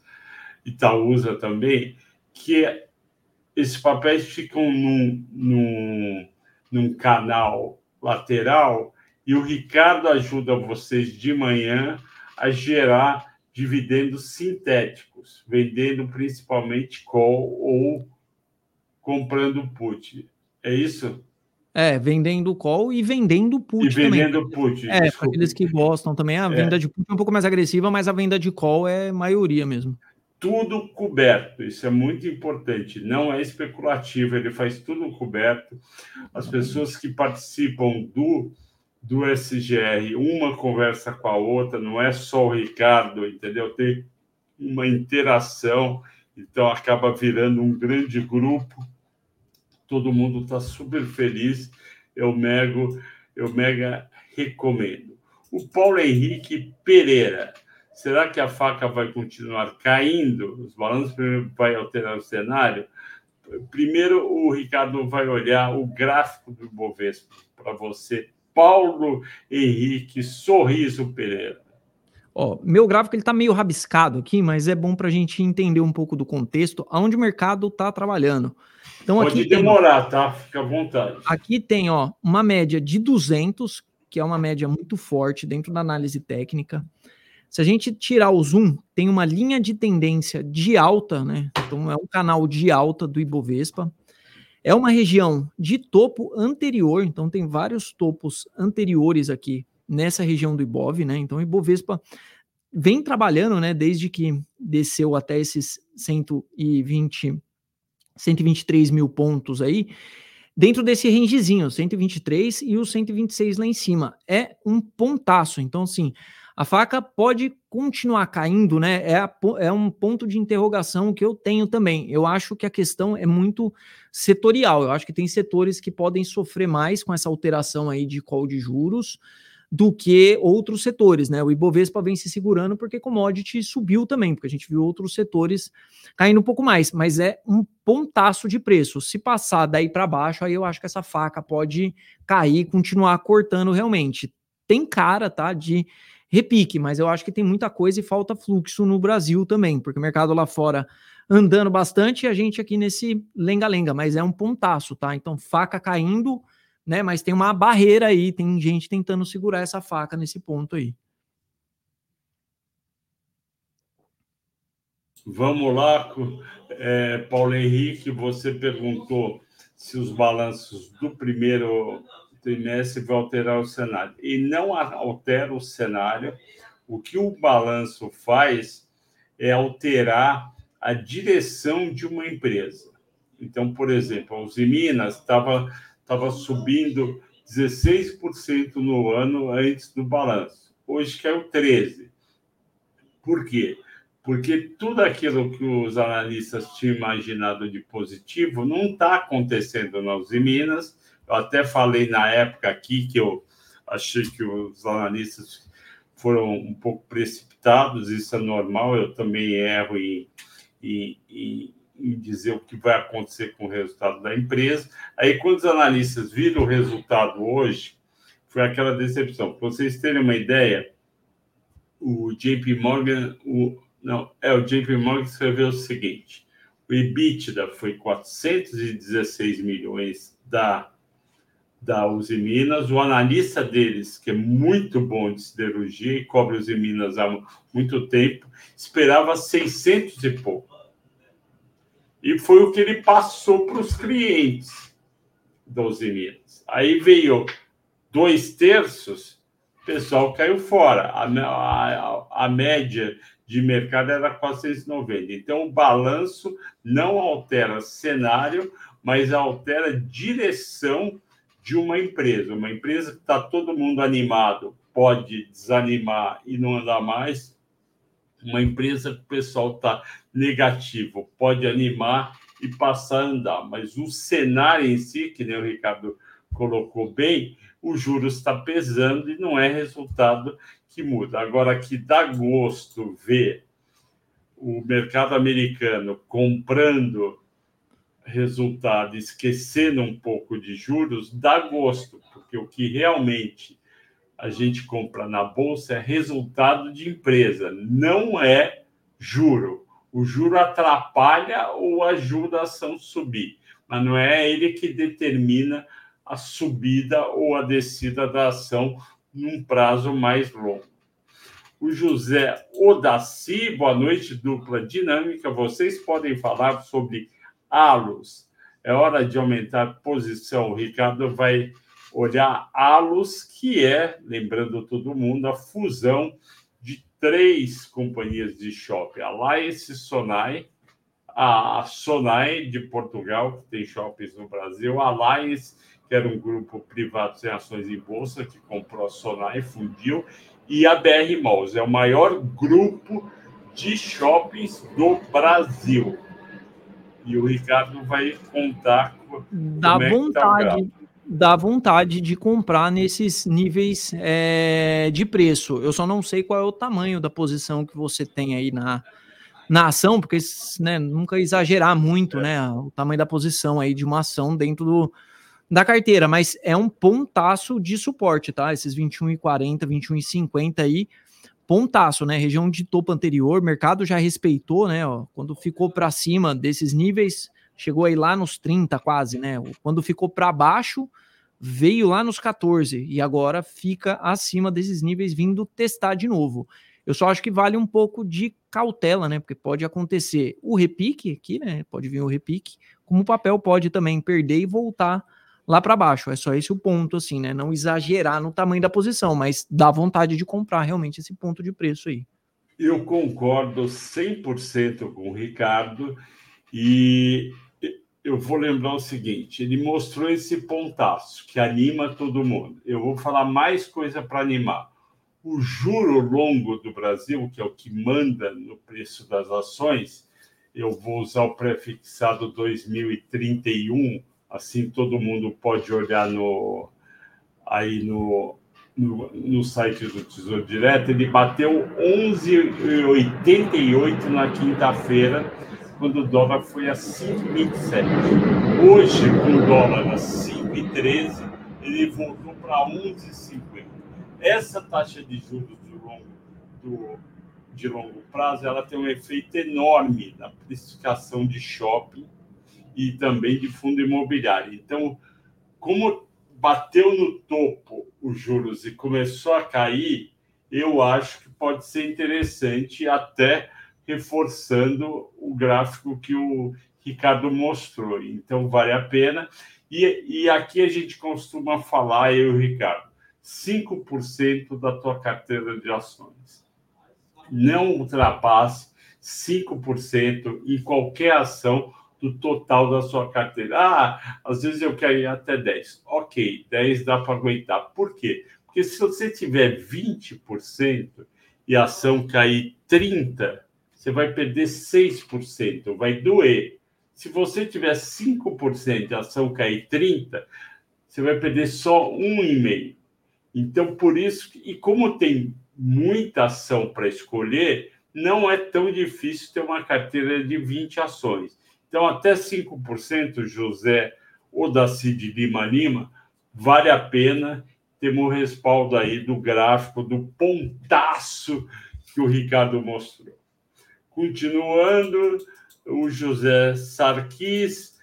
Itaúsa também, que esses papéis ficam num, num, num canal lateral e o Ricardo ajuda vocês de manhã a gerar dividendos sintéticos, vendendo principalmente call ou comprando put. É isso? É, vendendo call e vendendo put e vendendo também. put, É, para desculpe. aqueles que gostam também, a venda É. de put é um pouco mais agressiva, mas a venda de call é maioria mesmo. Tudo coberto, isso é muito importante, não é especulativo, ele faz tudo coberto. As pessoas que participam do, do S G R, uma conversa com a outra, não é só o Ricardo, entendeu? Tem uma interação, então acaba virando um grande grupo, todo mundo está super feliz, eu mega, eu mega recomendo. O Paulo Henrique Pereira, será que a faca vai continuar caindo? Os balanços vai alterar o cenário? Primeiro, o Ricardo vai olhar o gráfico do Ibovespa para você. Paulo Henrique Sorriso Pereira. Ó, meu gráfico ele tá meio rabiscado aqui, mas é bom para a gente entender um pouco do contexto, aonde o mercado está trabalhando. Então, Pode aqui demorar, tem, tá? Fica à vontade. Aqui tem ó, uma média de duzentos, que é uma média muito forte dentro da análise técnica. Se a gente tirar o zoom, tem uma linha de tendência de alta, né? Então é um canal de alta do Ibovespa. É uma região de topo anterior, então tem vários topos anteriores aqui nessa região do Ibov, né? Então o Ibovespa vem trabalhando, né, desde que desceu até esses cento e vinte, cento e vinte e três mil pontos aí, dentro desse rangezinho, cento e vinte e três e o cento e vinte e seis lá em cima. É um pontaço. Então, assim, a faca pode continuar caindo, né? É, a, é um ponto de interrogação que eu tenho também. Eu acho que a questão é muito setorial. Eu acho que tem setores que podem sofrer mais com essa alteração aí de call de juros do que outros setores, né? O Ibovespa vem se segurando porque commodity subiu também, porque a gente viu outros setores caindo um pouco mais, mas é um pontaço de preço. Se passar daí para baixo, aí eu acho que essa faca pode cair e continuar cortando realmente. Tem cara, tá, de repique, mas eu acho que tem muita coisa e falta fluxo no Brasil também, porque o mercado lá fora andando bastante e a gente aqui nesse lenga-lenga, mas é um pontaço, tá? Então, faca caindo, né? Mas tem uma barreira aí, tem gente tentando segurar essa faca nesse ponto aí. Vamos lá, é, Paulo Henrique, você perguntou se os balanços do primeiro trimestre vão alterar o cenário. E não altera o cenário. O que o balanço faz é alterar a direção de uma empresa. Então, por exemplo, a Usiminas estava estava subindo dezesseis por cento no ano antes do balanço. hoje caiu treze. Por quê? Porque tudo aquilo que os analistas tinham imaginado de positivo não está acontecendo na Usiminas. Eu até falei na época aqui que eu achei que os analistas foram um pouco precipitados, isso é normal, eu também erro em, em, em, em dizer o que vai acontecer com o resultado da empresa. Aí, quando os analistas viram o resultado hoje, foi aquela decepção. Para vocês terem uma ideia, o J P Morgan, o, não, é o J P Morgan escreveu o seguinte: o EBITDA foi quatrocentos e dezesseis milhões da, da Usiminas, o analista deles, que é muito bom de siderurgia e cobre Usiminas há muito tempo, esperava seiscentos e pouco. E foi o que ele passou para os clientes da Usiminas. Aí veio dois terços, o pessoal caiu fora. A, a, a média de mercado era quatrocentos e noventa. Então, o balanço não altera cenário, mas altera direção de uma empresa. Uma empresa que está todo mundo animado pode desanimar e não andar mais. Uma empresa que o pessoal está negativo pode animar e passar a andar. Mas o cenário em si, que nem o Ricardo colocou bem, o juros está pesando e não é resultado que muda. Agora, que dá gosto ver o mercado americano comprando resultado, esquecendo um pouco de juros, dá gosto, porque o que realmente a gente compra na Bolsa é resultado de empresa, não é juro. O juro atrapalha ou ajuda a ação subir, mas não é ele que determina a subida ou a descida da ação num prazo mais longo. O José Odaci, boa noite, dupla dinâmica. Vocês podem falar sobre Allos. É hora de aumentar a posição. O Ricardo vai olhar Allos, que é, lembrando todo mundo, a fusão de três companhias de shopping. Alliance, Sonai, a Sonai de Portugal, que tem shoppings no Brasil, a Alliance, que era um grupo privado sem ações em bolsa, que comprou a Sonai, fundiu, e a B R Malls, é o maior grupo de shoppings do Brasil. E o Ricardo vai contar dá como é vontade, que está o gráfico. Dá vontade de comprar nesses níveis é, de preço. Eu só não sei qual é o tamanho da posição que você tem aí na, na ação, porque né, nunca exagerar muito, é. né, o tamanho da posição aí de uma ação dentro do, da carteira, mas é um pontaço de suporte, tá? Esses vinte e um e quarenta, vinte e um e cinquenta aí, pontaço, né? Região de topo anterior, mercado já respeitou, né? Ó, quando ficou para cima desses níveis, chegou aí lá nos trinta quase, né? Quando ficou para baixo, veio lá nos quatorze e agora fica acima desses níveis, vindo testar de novo. Eu só acho que vale um pouco de cautela, né? Porque pode acontecer o repique aqui, né? Pode vir o repique, como o papel pode também perder e voltar lá para baixo. É só esse o ponto, assim, né? Não exagerar no tamanho da posição, mas dá vontade de comprar realmente esse ponto de preço aí. Eu concordo cem por cento com o Ricardo e eu vou lembrar o seguinte, ele mostrou esse pontaço que anima todo mundo. Eu vou falar mais coisa para animar. O juro longo do Brasil, que é o que manda no preço das ações, eu vou usar o prefixado dois mil e trinta e um, assim todo mundo pode olhar no, aí no, no, no site do Tesouro Direto, ele bateu onze vírgula oitenta e oito na quinta-feira, quando o dólar foi a cinco vírgula vinte e sete. Hoje, com o dólar a cinco vírgula treze, ele voltou para onze vírgula cinquenta. Essa taxa de juros de longo, do, de longo prazo, ela tem um efeito enorme na precificação de shopping e também de fundo imobiliário. Então, como bateu no topo os juros e começou a cair, eu acho que pode ser interessante, até reforçando o gráfico que o Ricardo mostrou. Então, vale a pena. E, e aqui a gente costuma falar, eu e o Ricardo, cinco por cento da tua carteira de ações. Não ultrapasse cinco por cento em qualquer ação do total da sua carteira. Ah, às vezes eu quero ir até dez. Ok, dez dá para aguentar. Por quê? Porque se você tiver vinte por cento e a ação cair trinta por cento, você vai perder seis por cento, vai doer. Se você tiver cinco por cento e a ação cair trinta por cento, você vai perder só um vírgula cinco por cento. Então, por isso, e como tem muita ação para escolher, não é tão difícil ter uma carteira de vinte ações. Então, até cinco por cento, José ou Daci de Lima Lima, vale a pena. Temos o respaldo aí do gráfico, do pontaço que o Ricardo mostrou. Continuando, o José Sarquis,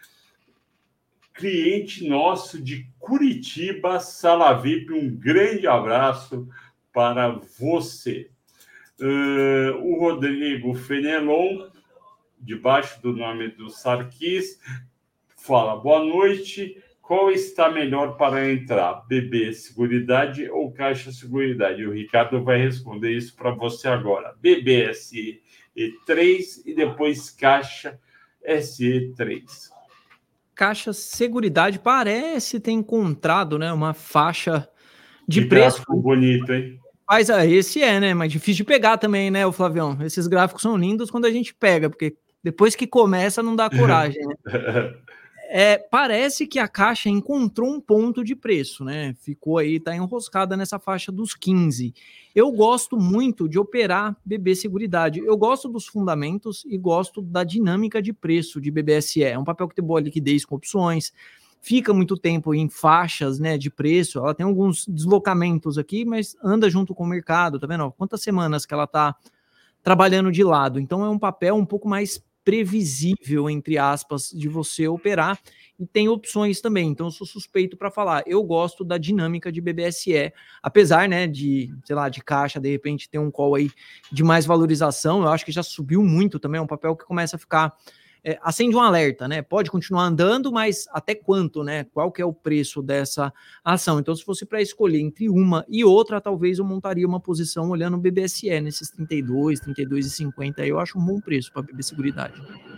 cliente nosso de Curitiba, Sala V I P, um grande abraço para você. Uh, o Rodrigo Fenelon, debaixo do nome do Sarquis, fala, boa noite, qual está melhor para entrar, B B Seguridade ou Caixa Seguridade? O Ricardo vai responder isso para você agora. B B S E três e depois Caixa S E três. Caixa Seguridade parece ter encontrado, né, uma faixa de que preço bonito, hein? Mas ah, esse é, né? Mas difícil de pegar também, né, o Flavião? Esses gráficos são lindos quando a gente pega, porque depois que começa não dá coragem, né? É, parece que a Caixa encontrou um ponto de preço, né? Ficou aí, tá enroscada nessa faixa dos quinze. Eu gosto muito de operar B B Seguridade. Eu gosto dos fundamentos e gosto da dinâmica de preço de B B S E. É um papel que tem boa liquidez com opções, fica muito tempo em faixas, né, de preço. Ela tem alguns deslocamentos aqui, mas anda junto com o mercado, tá vendo? Quantas semanas que ela tá trabalhando de lado. Então é um papel um pouco mais previsível, entre aspas, de você operar, e tem opções também, então eu sou suspeito para falar, eu gosto da dinâmica de B B S E, apesar, né, de, sei lá, de Caixa, de repente ter um call aí de mais valorização, eu acho que já subiu muito também, é um papel que começa a ficar, é, acende um alerta, né, pode continuar andando, mas até quanto, né, qual que é o preço dessa ação? Então se fosse para escolher entre uma e outra, talvez eu montaria uma posição olhando o B B S E, nesses trinta e dois, trinta e dois e cinquenta, eu acho um bom preço para B B Seguridade.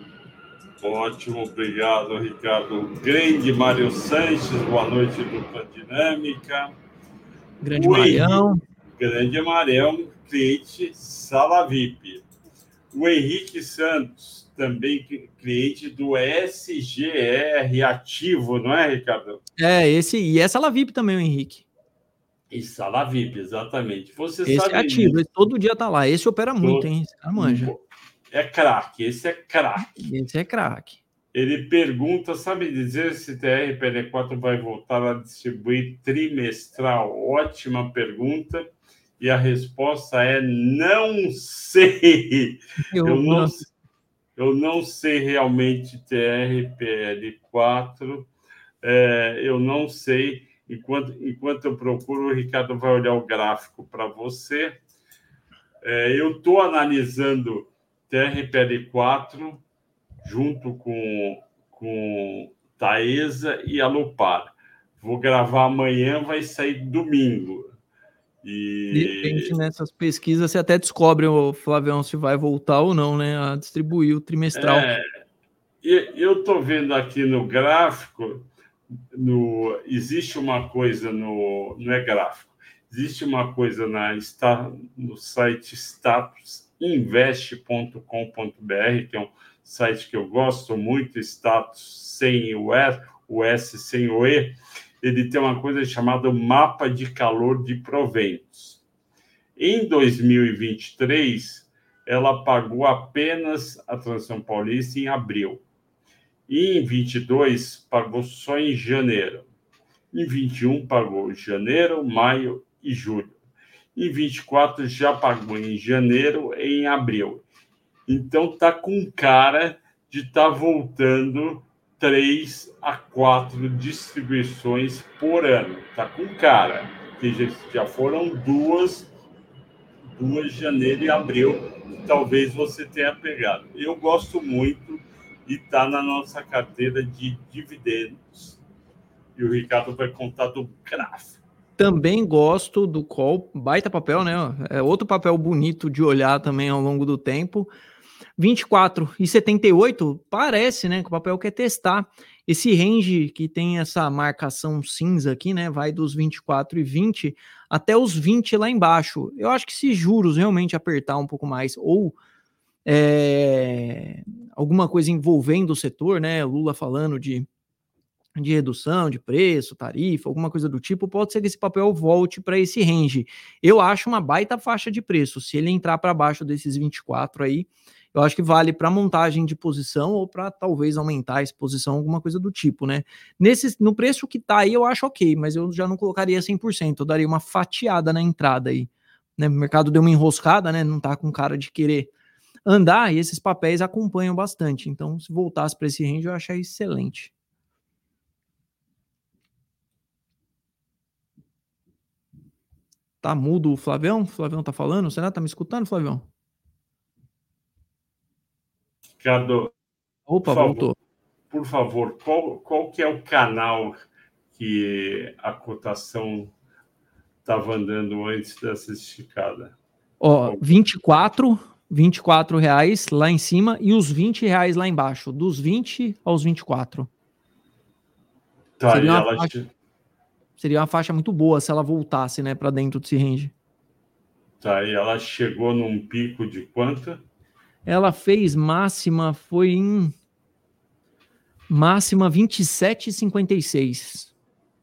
Ótimo, obrigado, Ricardo. Grande Mário Sanches, boa noite, dupla dinâmica. Grande Marião. Grande Marião, cliente Sala V I P. O Henrique Santos, também cliente do S G R Ativo, não é, Ricardo? É, esse, e essa Sala V I P também, o Henrique. E Sala V I P, exatamente. Você esse sabe é ativo, esse todo dia tá lá. Esse opera muito, todo... hein? Esse cara manja. É craque, esse é craque. Esse é craque. Ele pergunta, sabe dizer se T R P L quatro vai voltar a distribuir trimestral? Ótima pergunta. E a resposta é não sei. Eu, eu, não, eu não sei realmente T R P L quatro. É, eu não sei. Enquanto, enquanto eu procuro, o Ricardo vai olhar o gráfico para você. É, eu estou analisando T R P L quatro junto com, com Taesa e Alupar. Vou gravar amanhã, vai sair domingo. E... De repente, nessas pesquisas, você até descobre, o Flavião, se vai voltar ou não, né, a distribuir o trimestral. É, eu estou vendo aqui no gráfico, no, existe uma coisa no... Não é gráfico. Existe uma coisa na, no site status invest ponto com ponto b r, que é um site que eu gosto muito, status sem o S, o S sem o E. Ele tem uma coisa chamada mapa de calor de proventos. Em dois mil e vinte e três, ela pagou apenas a Transição Paulista em abril. E em vinte e dois, pagou só em janeiro. Em vinte e um, pagou janeiro, maio e julho. Em vinte e quatro, já pagou em janeiro e em abril. Então, está com cara de estar tá voltando três a quatro distribuições por ano. Está com cara. Que já, já foram duas, duas janeiro e abril, que talvez você tenha pegado. Eu gosto muito e está na nossa carteira de dividendos. E o Ricardo vai contar do gráfico. Também gosto do call, baita papel, né? É outro papel bonito de olhar também ao longo do tempo. vinte e quatro e setenta e oito, parece, né, que o papel quer testar esse range que tem essa marcação cinza aqui, né, vai dos vinte e quatro e vinte até os vinte lá embaixo. Eu acho que se juros realmente apertar um pouco mais, ou é, alguma coisa envolvendo o setor, né, Lula falando de, de redução de preço, tarifa, alguma coisa do tipo, pode ser que esse papel volte para esse range. Eu acho uma baita faixa de preço. Se ele entrar para baixo desses vinte e quatro aí, eu acho que vale para montagem de posição ou para talvez aumentar a exposição, alguma coisa do tipo, né? Nesse, no preço que tá aí, eu acho ok, mas eu já não colocaria cem por cento, eu daria uma fatiada na entrada aí. Né? O mercado deu uma enroscada, né? Não tá com cara de querer andar, e esses papéis acompanham bastante. Então, se voltasse para esse range, eu achei excelente. Tá mudo o Flavião? O Flavião tá falando? Será que tá me escutando, Flavião? Ricardo, Opa, por favor, voltou. por favor, qual, qual que é o canal que a cotação estava andando antes dessa esticada? Ó, vinte e quatro, vinte e quatro reais lá em cima e os vinte reais lá embaixo, dos vinte aos vinte e quatro. Tá, Seria e uma ela... faixa, seria uma faixa muito boa se ela voltasse, né, para dentro desse range. Tá, e ela chegou num pico de quanto? Ela fez máxima, foi em máxima vinte e sete e cinquenta e seis.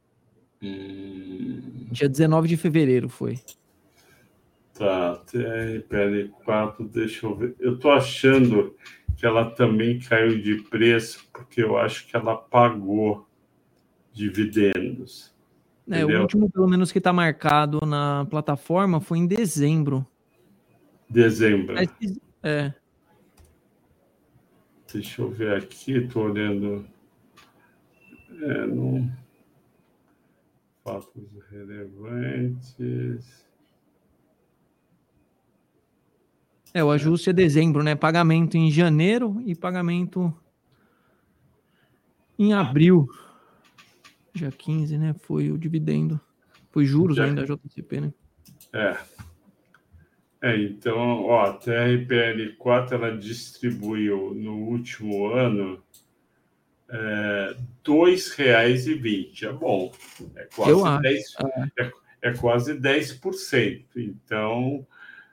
Hum, Dia dezenove de fevereiro foi. tá, T R P L quatro, deixa eu ver. Eu tô achando que ela também caiu de preço, porque eu acho que ela pagou dividendos. É, o Entendeu? último, pelo menos, que está marcado na plataforma foi em dezembro. Dezembro. Mas, é, Deixa eu ver aqui, estou olhando. É, não... Fatos relevantes. é, o ajuste é dezembro, né? Pagamento em janeiro e pagamento em abril. Dia quinze, né? Foi o dividendo. Foi juros Já... ainda, J C P, né? É. É, então, ó, a T R P L quatro ela distribuiu no último ano é, dois reais e vinte. É bom. É Eu quase acho. dez, é, é quase dez por cento. Então,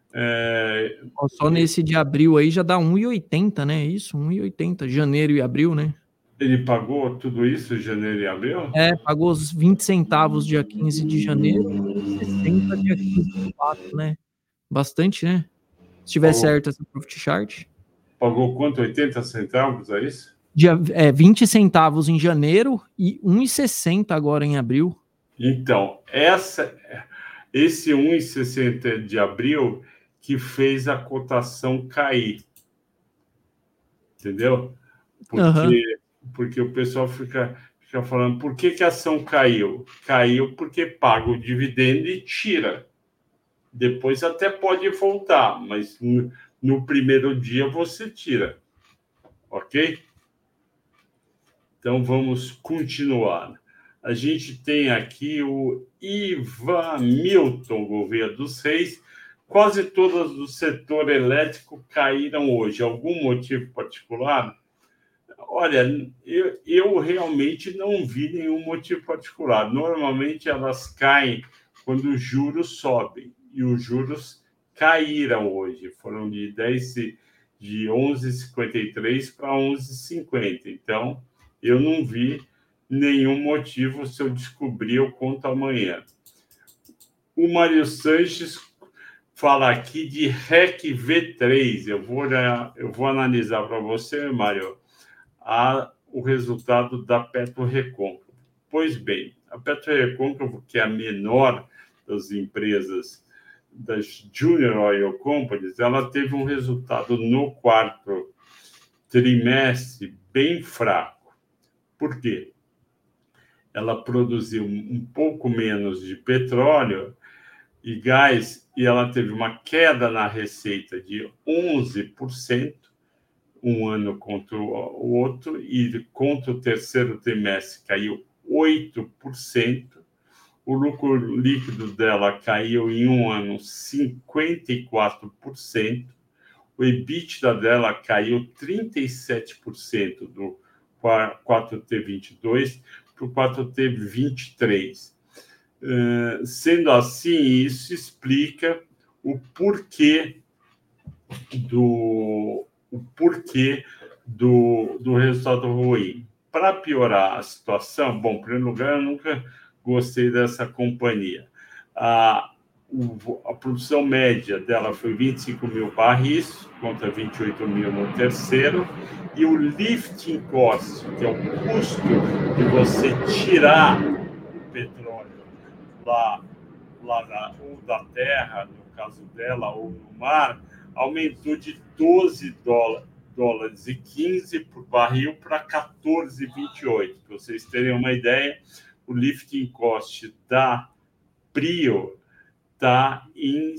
é, Ó, só nesse de abril aí já dá um e oitenta, né? Isso, um e oitenta. Janeiro e abril, né? ele pagou tudo isso em janeiro e abril? É, pagou os vinte centavos dia quinze de janeiro e um e sessenta dia quinze do quatro, né? Bastante, né? Se tiver Pagou, certo essa profit chart. pagou quanto? oitenta centavos, é isso? Dia, é, vinte centavos em janeiro e um e sessenta agora em abril. Então, essa, esse um e sessenta de abril que fez a cotação cair. Entendeu? Aham. Porque, porque o pessoal fica, fica falando, por que, que a ação caiu? Caiu porque paga o dividendo e tira. Depois até pode voltar, mas no, no primeiro dia você tira. Ok? Então vamos continuar. A gente tem aqui o Ivan Milton Gouveia dos Reis. Quase todas do setor elétrico caíram hoje. Algum motivo particular? Olha, eu, eu realmente não vi nenhum motivo particular. Normalmente elas caem quando os juros sobem. E os juros caíram hoje. Foram de dez, de onze vírgula cinquenta e três para onze vírgula cinquenta. Então, eu não vi nenhum motivo. Se eu descobrir, eu conto amanhã. O Mário Sanches fala aqui de R E C V três. Eu vou, eu vou analisar para você, Mário, a, o resultado da Petro Recôncavo. Pois bem, a Petro Recôncavo, que é a menor das empresas das Junior Oil Companies, ela teve um resultado no quarto trimestre bem fraco. Por quê? Ela produziu um pouco menos de petróleo e gás, e ela teve uma queda na receita de onze por cento, um ano contra o outro, e contra o terceiro trimestre caiu oito por cento. O lucro líquido dela caiu em um ano cinquenta e quatro por cento. O EBITDA dela caiu trinta e sete por cento do quatro T vinte e dois para o quatro T vinte e três. Uh, sendo assim, isso explica o porquê do, o porquê do, do resultado ruim. Para piorar a situação, bom, em primeiro lugar, eu nunca gostei dessa companhia. A, o, a produção média dela foi vinte e cinco mil barris, contra vinte e oito mil no terceiro, e o lifting cost, que é o custo de você tirar o petróleo lá, lá na, ou da terra, no caso dela, ou no mar, aumentou de doze dólares e quinze por barril para quatorze e vinte e oito. Para vocês terem uma ideia, o lifting cost da Prio está em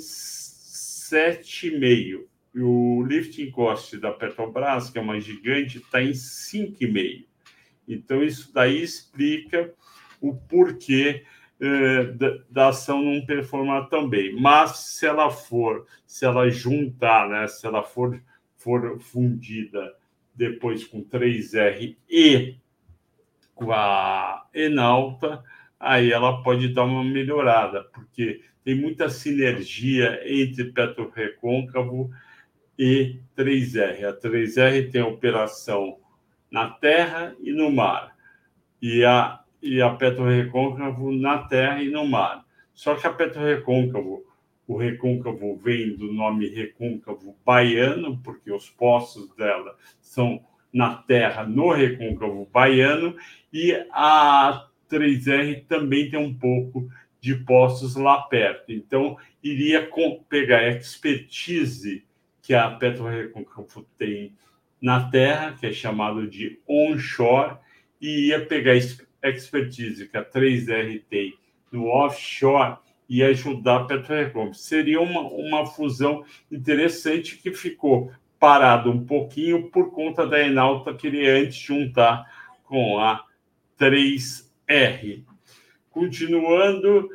sete vírgula cinco. E o lifting cost da Petrobras, que é uma gigante, está em cinco vírgula cinco. Então, isso daí explica o porquê eh, da, da ação não performar tão bem. Mas, se ela for, se ela juntar, né, se ela for, for fundida depois com três R e com a Enalta, aí ela pode dar uma melhorada, porque tem muita sinergia entre PetroRecôncavo e três R. A três R tem operação na terra e no mar, e a, e a PetroRecôncavo na terra e no mar. Só que a PetroRecôncavo, o recôncavo vem do nome recôncavo baiano, porque os poços dela são na terra, no recôncavo baiano, e a três R também tem um pouco de poços lá perto. Então, iria pegar a expertise que a PetroRecôncavo tem na terra, que é chamado de onshore, e ia pegar a expertise que a três R tem no offshore e ajudar a PetroRecôncavo. Seria uma, uma fusão interessante que ficou parado um pouquinho por conta da Enalta querer antes juntar com a três R. Continuando,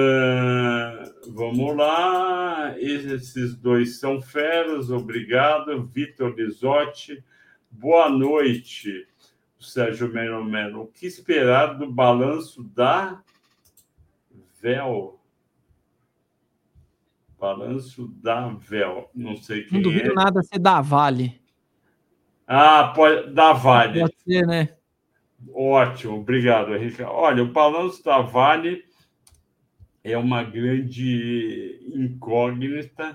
uh, vamos lá, esses dois são feras, obrigado, Vitor Lisotti, boa noite, Sérgio Melo Melo, o que esperar do balanço da V E L? Balanço da V E L, não sei quem é. Não duvido é. nada ser da Vale. Ah, pode, da Vale. Pode ser, né? Ótimo, obrigado, Henrique. Olha, o balanço da Vale é uma grande incógnita,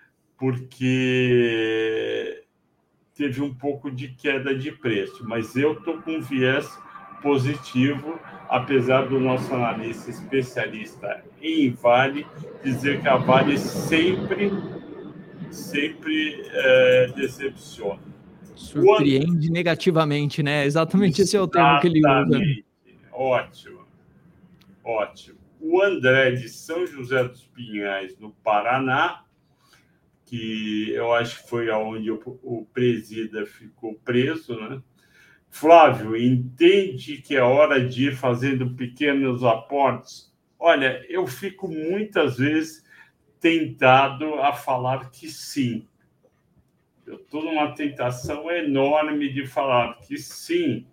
porque teve um pouco de queda de preço, mas eu estou com viés positivo, apesar do nosso analista especialista em Vale dizer que a Vale sempre, sempre é, decepciona. Surpreende Quando... negativamente, né? Exatamente esse é o termo que ele usa. Ótimo, ótimo. O André de São José dos Pinhais, no Paraná, que eu acho que foi aonde o, o presida ficou preso, né? Flávio, entende que é hora de ir fazendo pequenos aportes? Olha, eu fico muitas vezes tentado a falar que sim. Eu estou numa tentação enorme de falar que sim,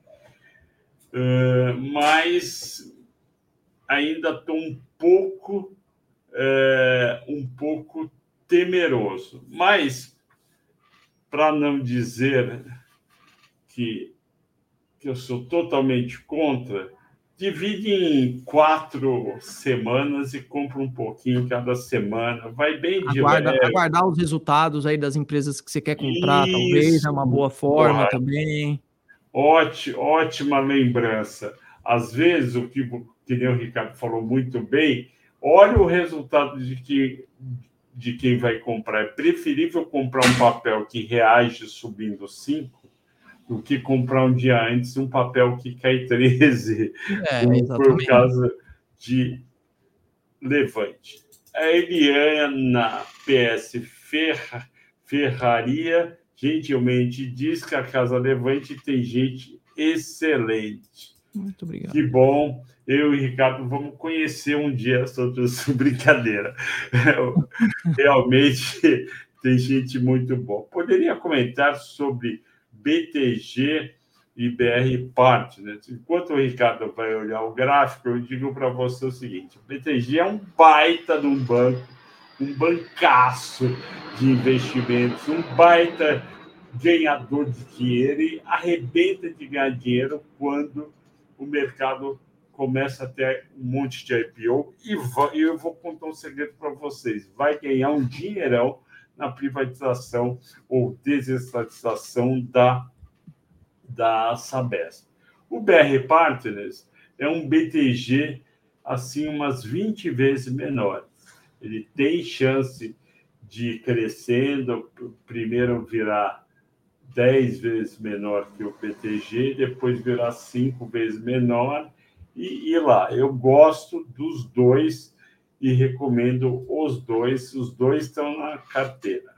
uh, mas ainda estou um pouco, uh, um pouco temeroso. Mas, para não dizer que, que eu sou totalmente contra, divide em quatro semanas e compra um pouquinho cada semana. Vai bem de Aguarda, leve. Aguardar os resultados aí das empresas que você quer comprar, Isso, talvez, é uma boa forma vai. também. Ótima, ótima lembrança. Às vezes, o que, que nem o Ricardo falou muito bem, olha o resultado de, que, de quem vai comprar. É preferível comprar um papel que reage subindo cinco do que comprar um dia antes um papel que cai treze, é, como exatamente. foi o caso de Levante. A Eliana P S Ferra, Ferraria gentilmente diz que a Casa Levante tem gente excelente. Muito obrigado. Que bom. Eu e o Ricardo vamos conhecer um dia sobre essa brincadeira. Realmente tem gente muito boa. Poderia comentar sobre B T G e B R Partners. Enquanto o Ricardo vai olhar o gráfico, eu digo para você o seguinte: o B T G é um baita de um banco, um bancaço de investimentos, um baita ganhador de dinheiro e arrebenta de ganhar dinheiro quando o mercado começa a ter um monte de I P O. E eu vou contar um segredo para vocês: vai ganhar um dinheirão na privatização ou desestatização da da Sabesp. O B R Partners é um B T G assim umas vinte vezes menor. Ele tem chance de ir crescendo, primeiro virar dez vezes menor que o B T G, depois virar cinco vezes menor e ir lá. Eu gosto dos dois e recomendo os dois. Os dois estão na carteira.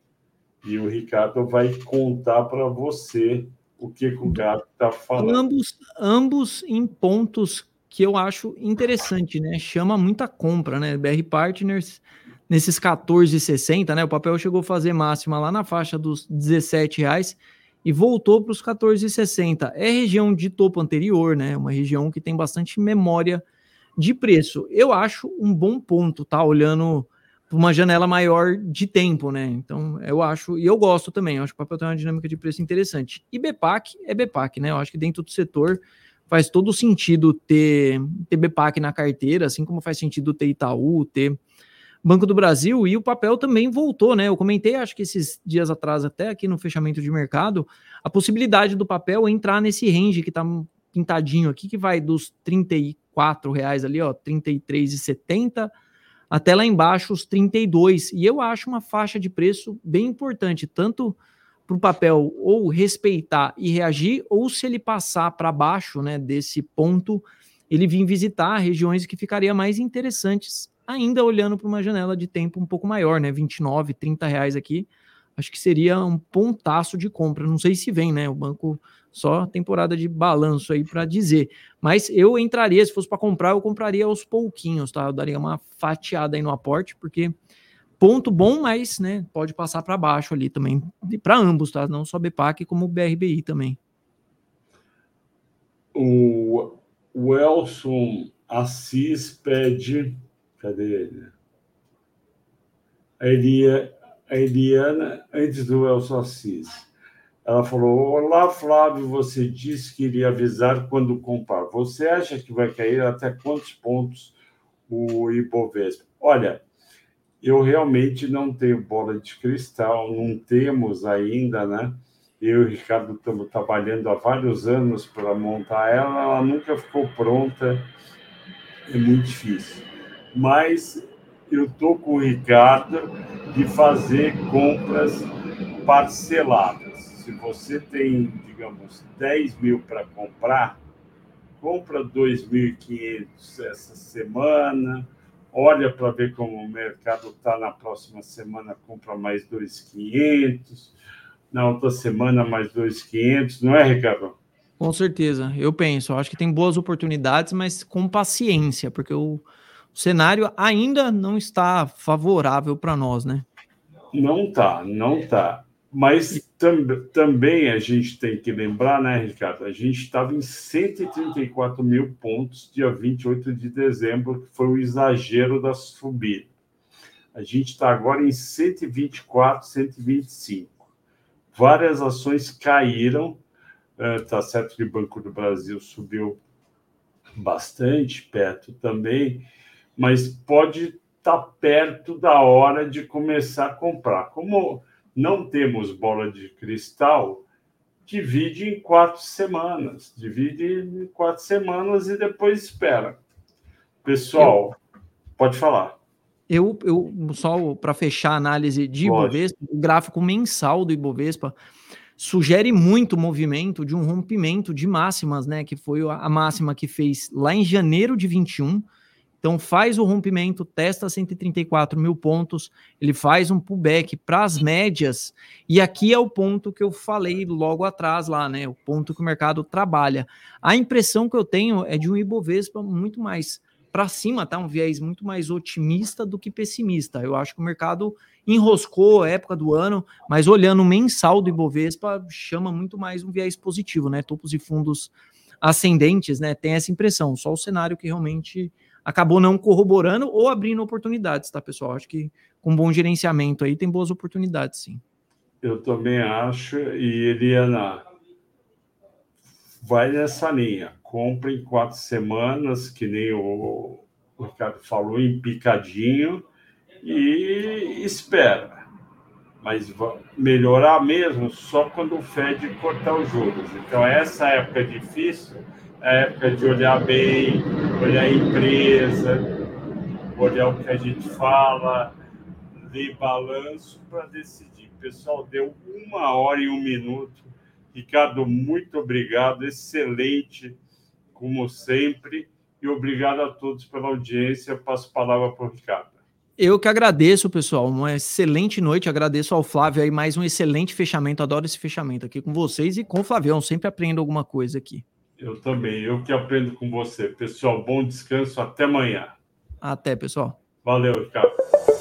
E o Ricardo vai contar para você o que, que o gato está falando. Ambos, ambos em pontos que eu acho interessante, né? Chama muita compra, né? B R Partners, nesses quatorze e sessenta, né? O papel chegou a fazer máxima lá na faixa dos dezessete reais e voltou para os quatorze e sessenta. É região de topo anterior, né? Uma região que tem bastante memória de preço. Eu acho um bom ponto, tá? Olhando uma janela maior de tempo, né? Então, eu acho, e eu gosto também, eu acho que o papel tem uma dinâmica de preço interessante. E B P A C é B P A C, né? Eu acho que dentro do setor faz todo sentido ter, ter B P A C na carteira, assim como faz sentido ter Itaú, ter Banco do Brasil, e o papel também voltou, né? Eu comentei, acho que esses dias atrás, até aqui no fechamento de mercado, a possibilidade do papel entrar nesse range que tá pintadinho aqui, que vai dos trinta e quatro reais ali, ó, trinta e três reais e setenta centavos, até lá embaixo os trinta e dois. E eu acho uma faixa de preço bem importante, tanto para o papel ou respeitar e reagir, ou se ele passar para baixo, né, desse ponto, ele vir visitar regiões que ficariam mais interessantes, ainda olhando para uma janela de tempo um pouco maior, né, vinte e nove, trinta reais aqui, acho que seria um pontaço de compra. Não sei se vem, né, o banco só temporada de balanço aí para dizer, mas eu entraria, se fosse para comprar, eu compraria aos pouquinhos, tá? Eu daria uma fatiada aí no aporte, porque ponto bom, mas, né, pode passar para baixo ali também, para ambos, tá? Não só B P A C, como o B R B I também. O, o Elson Assis pede, cadê ele? A, Elia, a Eliana, antes do Elson Assis, ela falou: olá, Flávio, você disse que iria avisar quando comprar. Você acha que vai cair até quantos pontos o Ibovespa? Olha, eu realmente não tenho bola de cristal, não temos ainda, né? Eu e o Ricardo estamos trabalhando há vários anos para montar ela, ela nunca ficou pronta, é muito difícil. Mas eu estou com o Ricardo de fazer compras parceladas. Se você tem, digamos, dez mil para comprar, compra dois mil e quinhentos essa semana, olha para ver como o mercado está na próxima semana, compra mais dois mil e quinhentos, na outra semana mais dois mil e quinhentos, não é, Ricardo? Com certeza, eu penso, eu acho que tem boas oportunidades, mas com paciência, porque o, o cenário ainda não está favorável para nós, né? Não tá, não tá. Mas tam, também a gente tem que lembrar, né, Ricardo? A gente estava em cento e trinta e quatro mil pontos dia vinte e oito de dezembro, que foi o exagero da subida. A gente está agora em cento e vinte e quatro, cento e vinte e cinco. Várias ações caíram. Tá certo que o Banco do Brasil subiu bastante, perto também, mas pode estar perto da hora de começar a comprar. Como não temos bola de cristal, divide em quatro semanas. Divide em quatro semanas e depois espera. Pessoal, eu, pode falar. Eu, eu só para fechar a análise de Ibovespa, o gráfico mensal do Ibovespa sugere muito movimento de um rompimento de máximas, né? Que foi a máxima que fez lá em janeiro de vinte e um. Então faz o rompimento, testa cento e trinta e quatro mil pontos, ele faz um pullback para as médias, e aqui é o ponto que eu falei logo atrás lá, né? O ponto que o mercado trabalha. A impressão que eu tenho é de um Ibovespa muito mais para cima, tá? Um viés muito mais otimista do que pessimista. Eu acho que o mercado enroscou a época do ano, mas olhando o mensal do Ibovespa, chama muito mais um viés positivo, né? Topos e fundos ascendentes, né? Tem essa impressão, só o cenário que realmente acabou não corroborando ou abrindo oportunidades, tá, pessoal? Acho que com bom gerenciamento aí tem boas oportunidades, sim. Eu também acho, e Eliana, vai nessa linha. Compre em quatro semanas, que nem o, o Ricardo falou, em picadinho, e espera. Mas vai melhorar mesmo só quando o Fed cortar os juros. Então, essa época difícil é a época de olhar bem, olhar a empresa, olhar o que a gente fala, ler balanço para decidir. Pessoal, deu uma hora e um minuto. Ricardo, muito obrigado. Excelente, como sempre. E obrigado a todos pela audiência. Passo a palavra para o Ricardo. Eu que agradeço, pessoal. Uma excelente noite. Agradeço ao Flávio aí, mais um excelente fechamento. Adoro esse fechamento aqui com vocês e com o Flavião. Sempre aprendo alguma coisa aqui. Eu também. Eu que aprendo com você. Pessoal, bom descanso. Até amanhã. Até, pessoal. Valeu, Ricardo.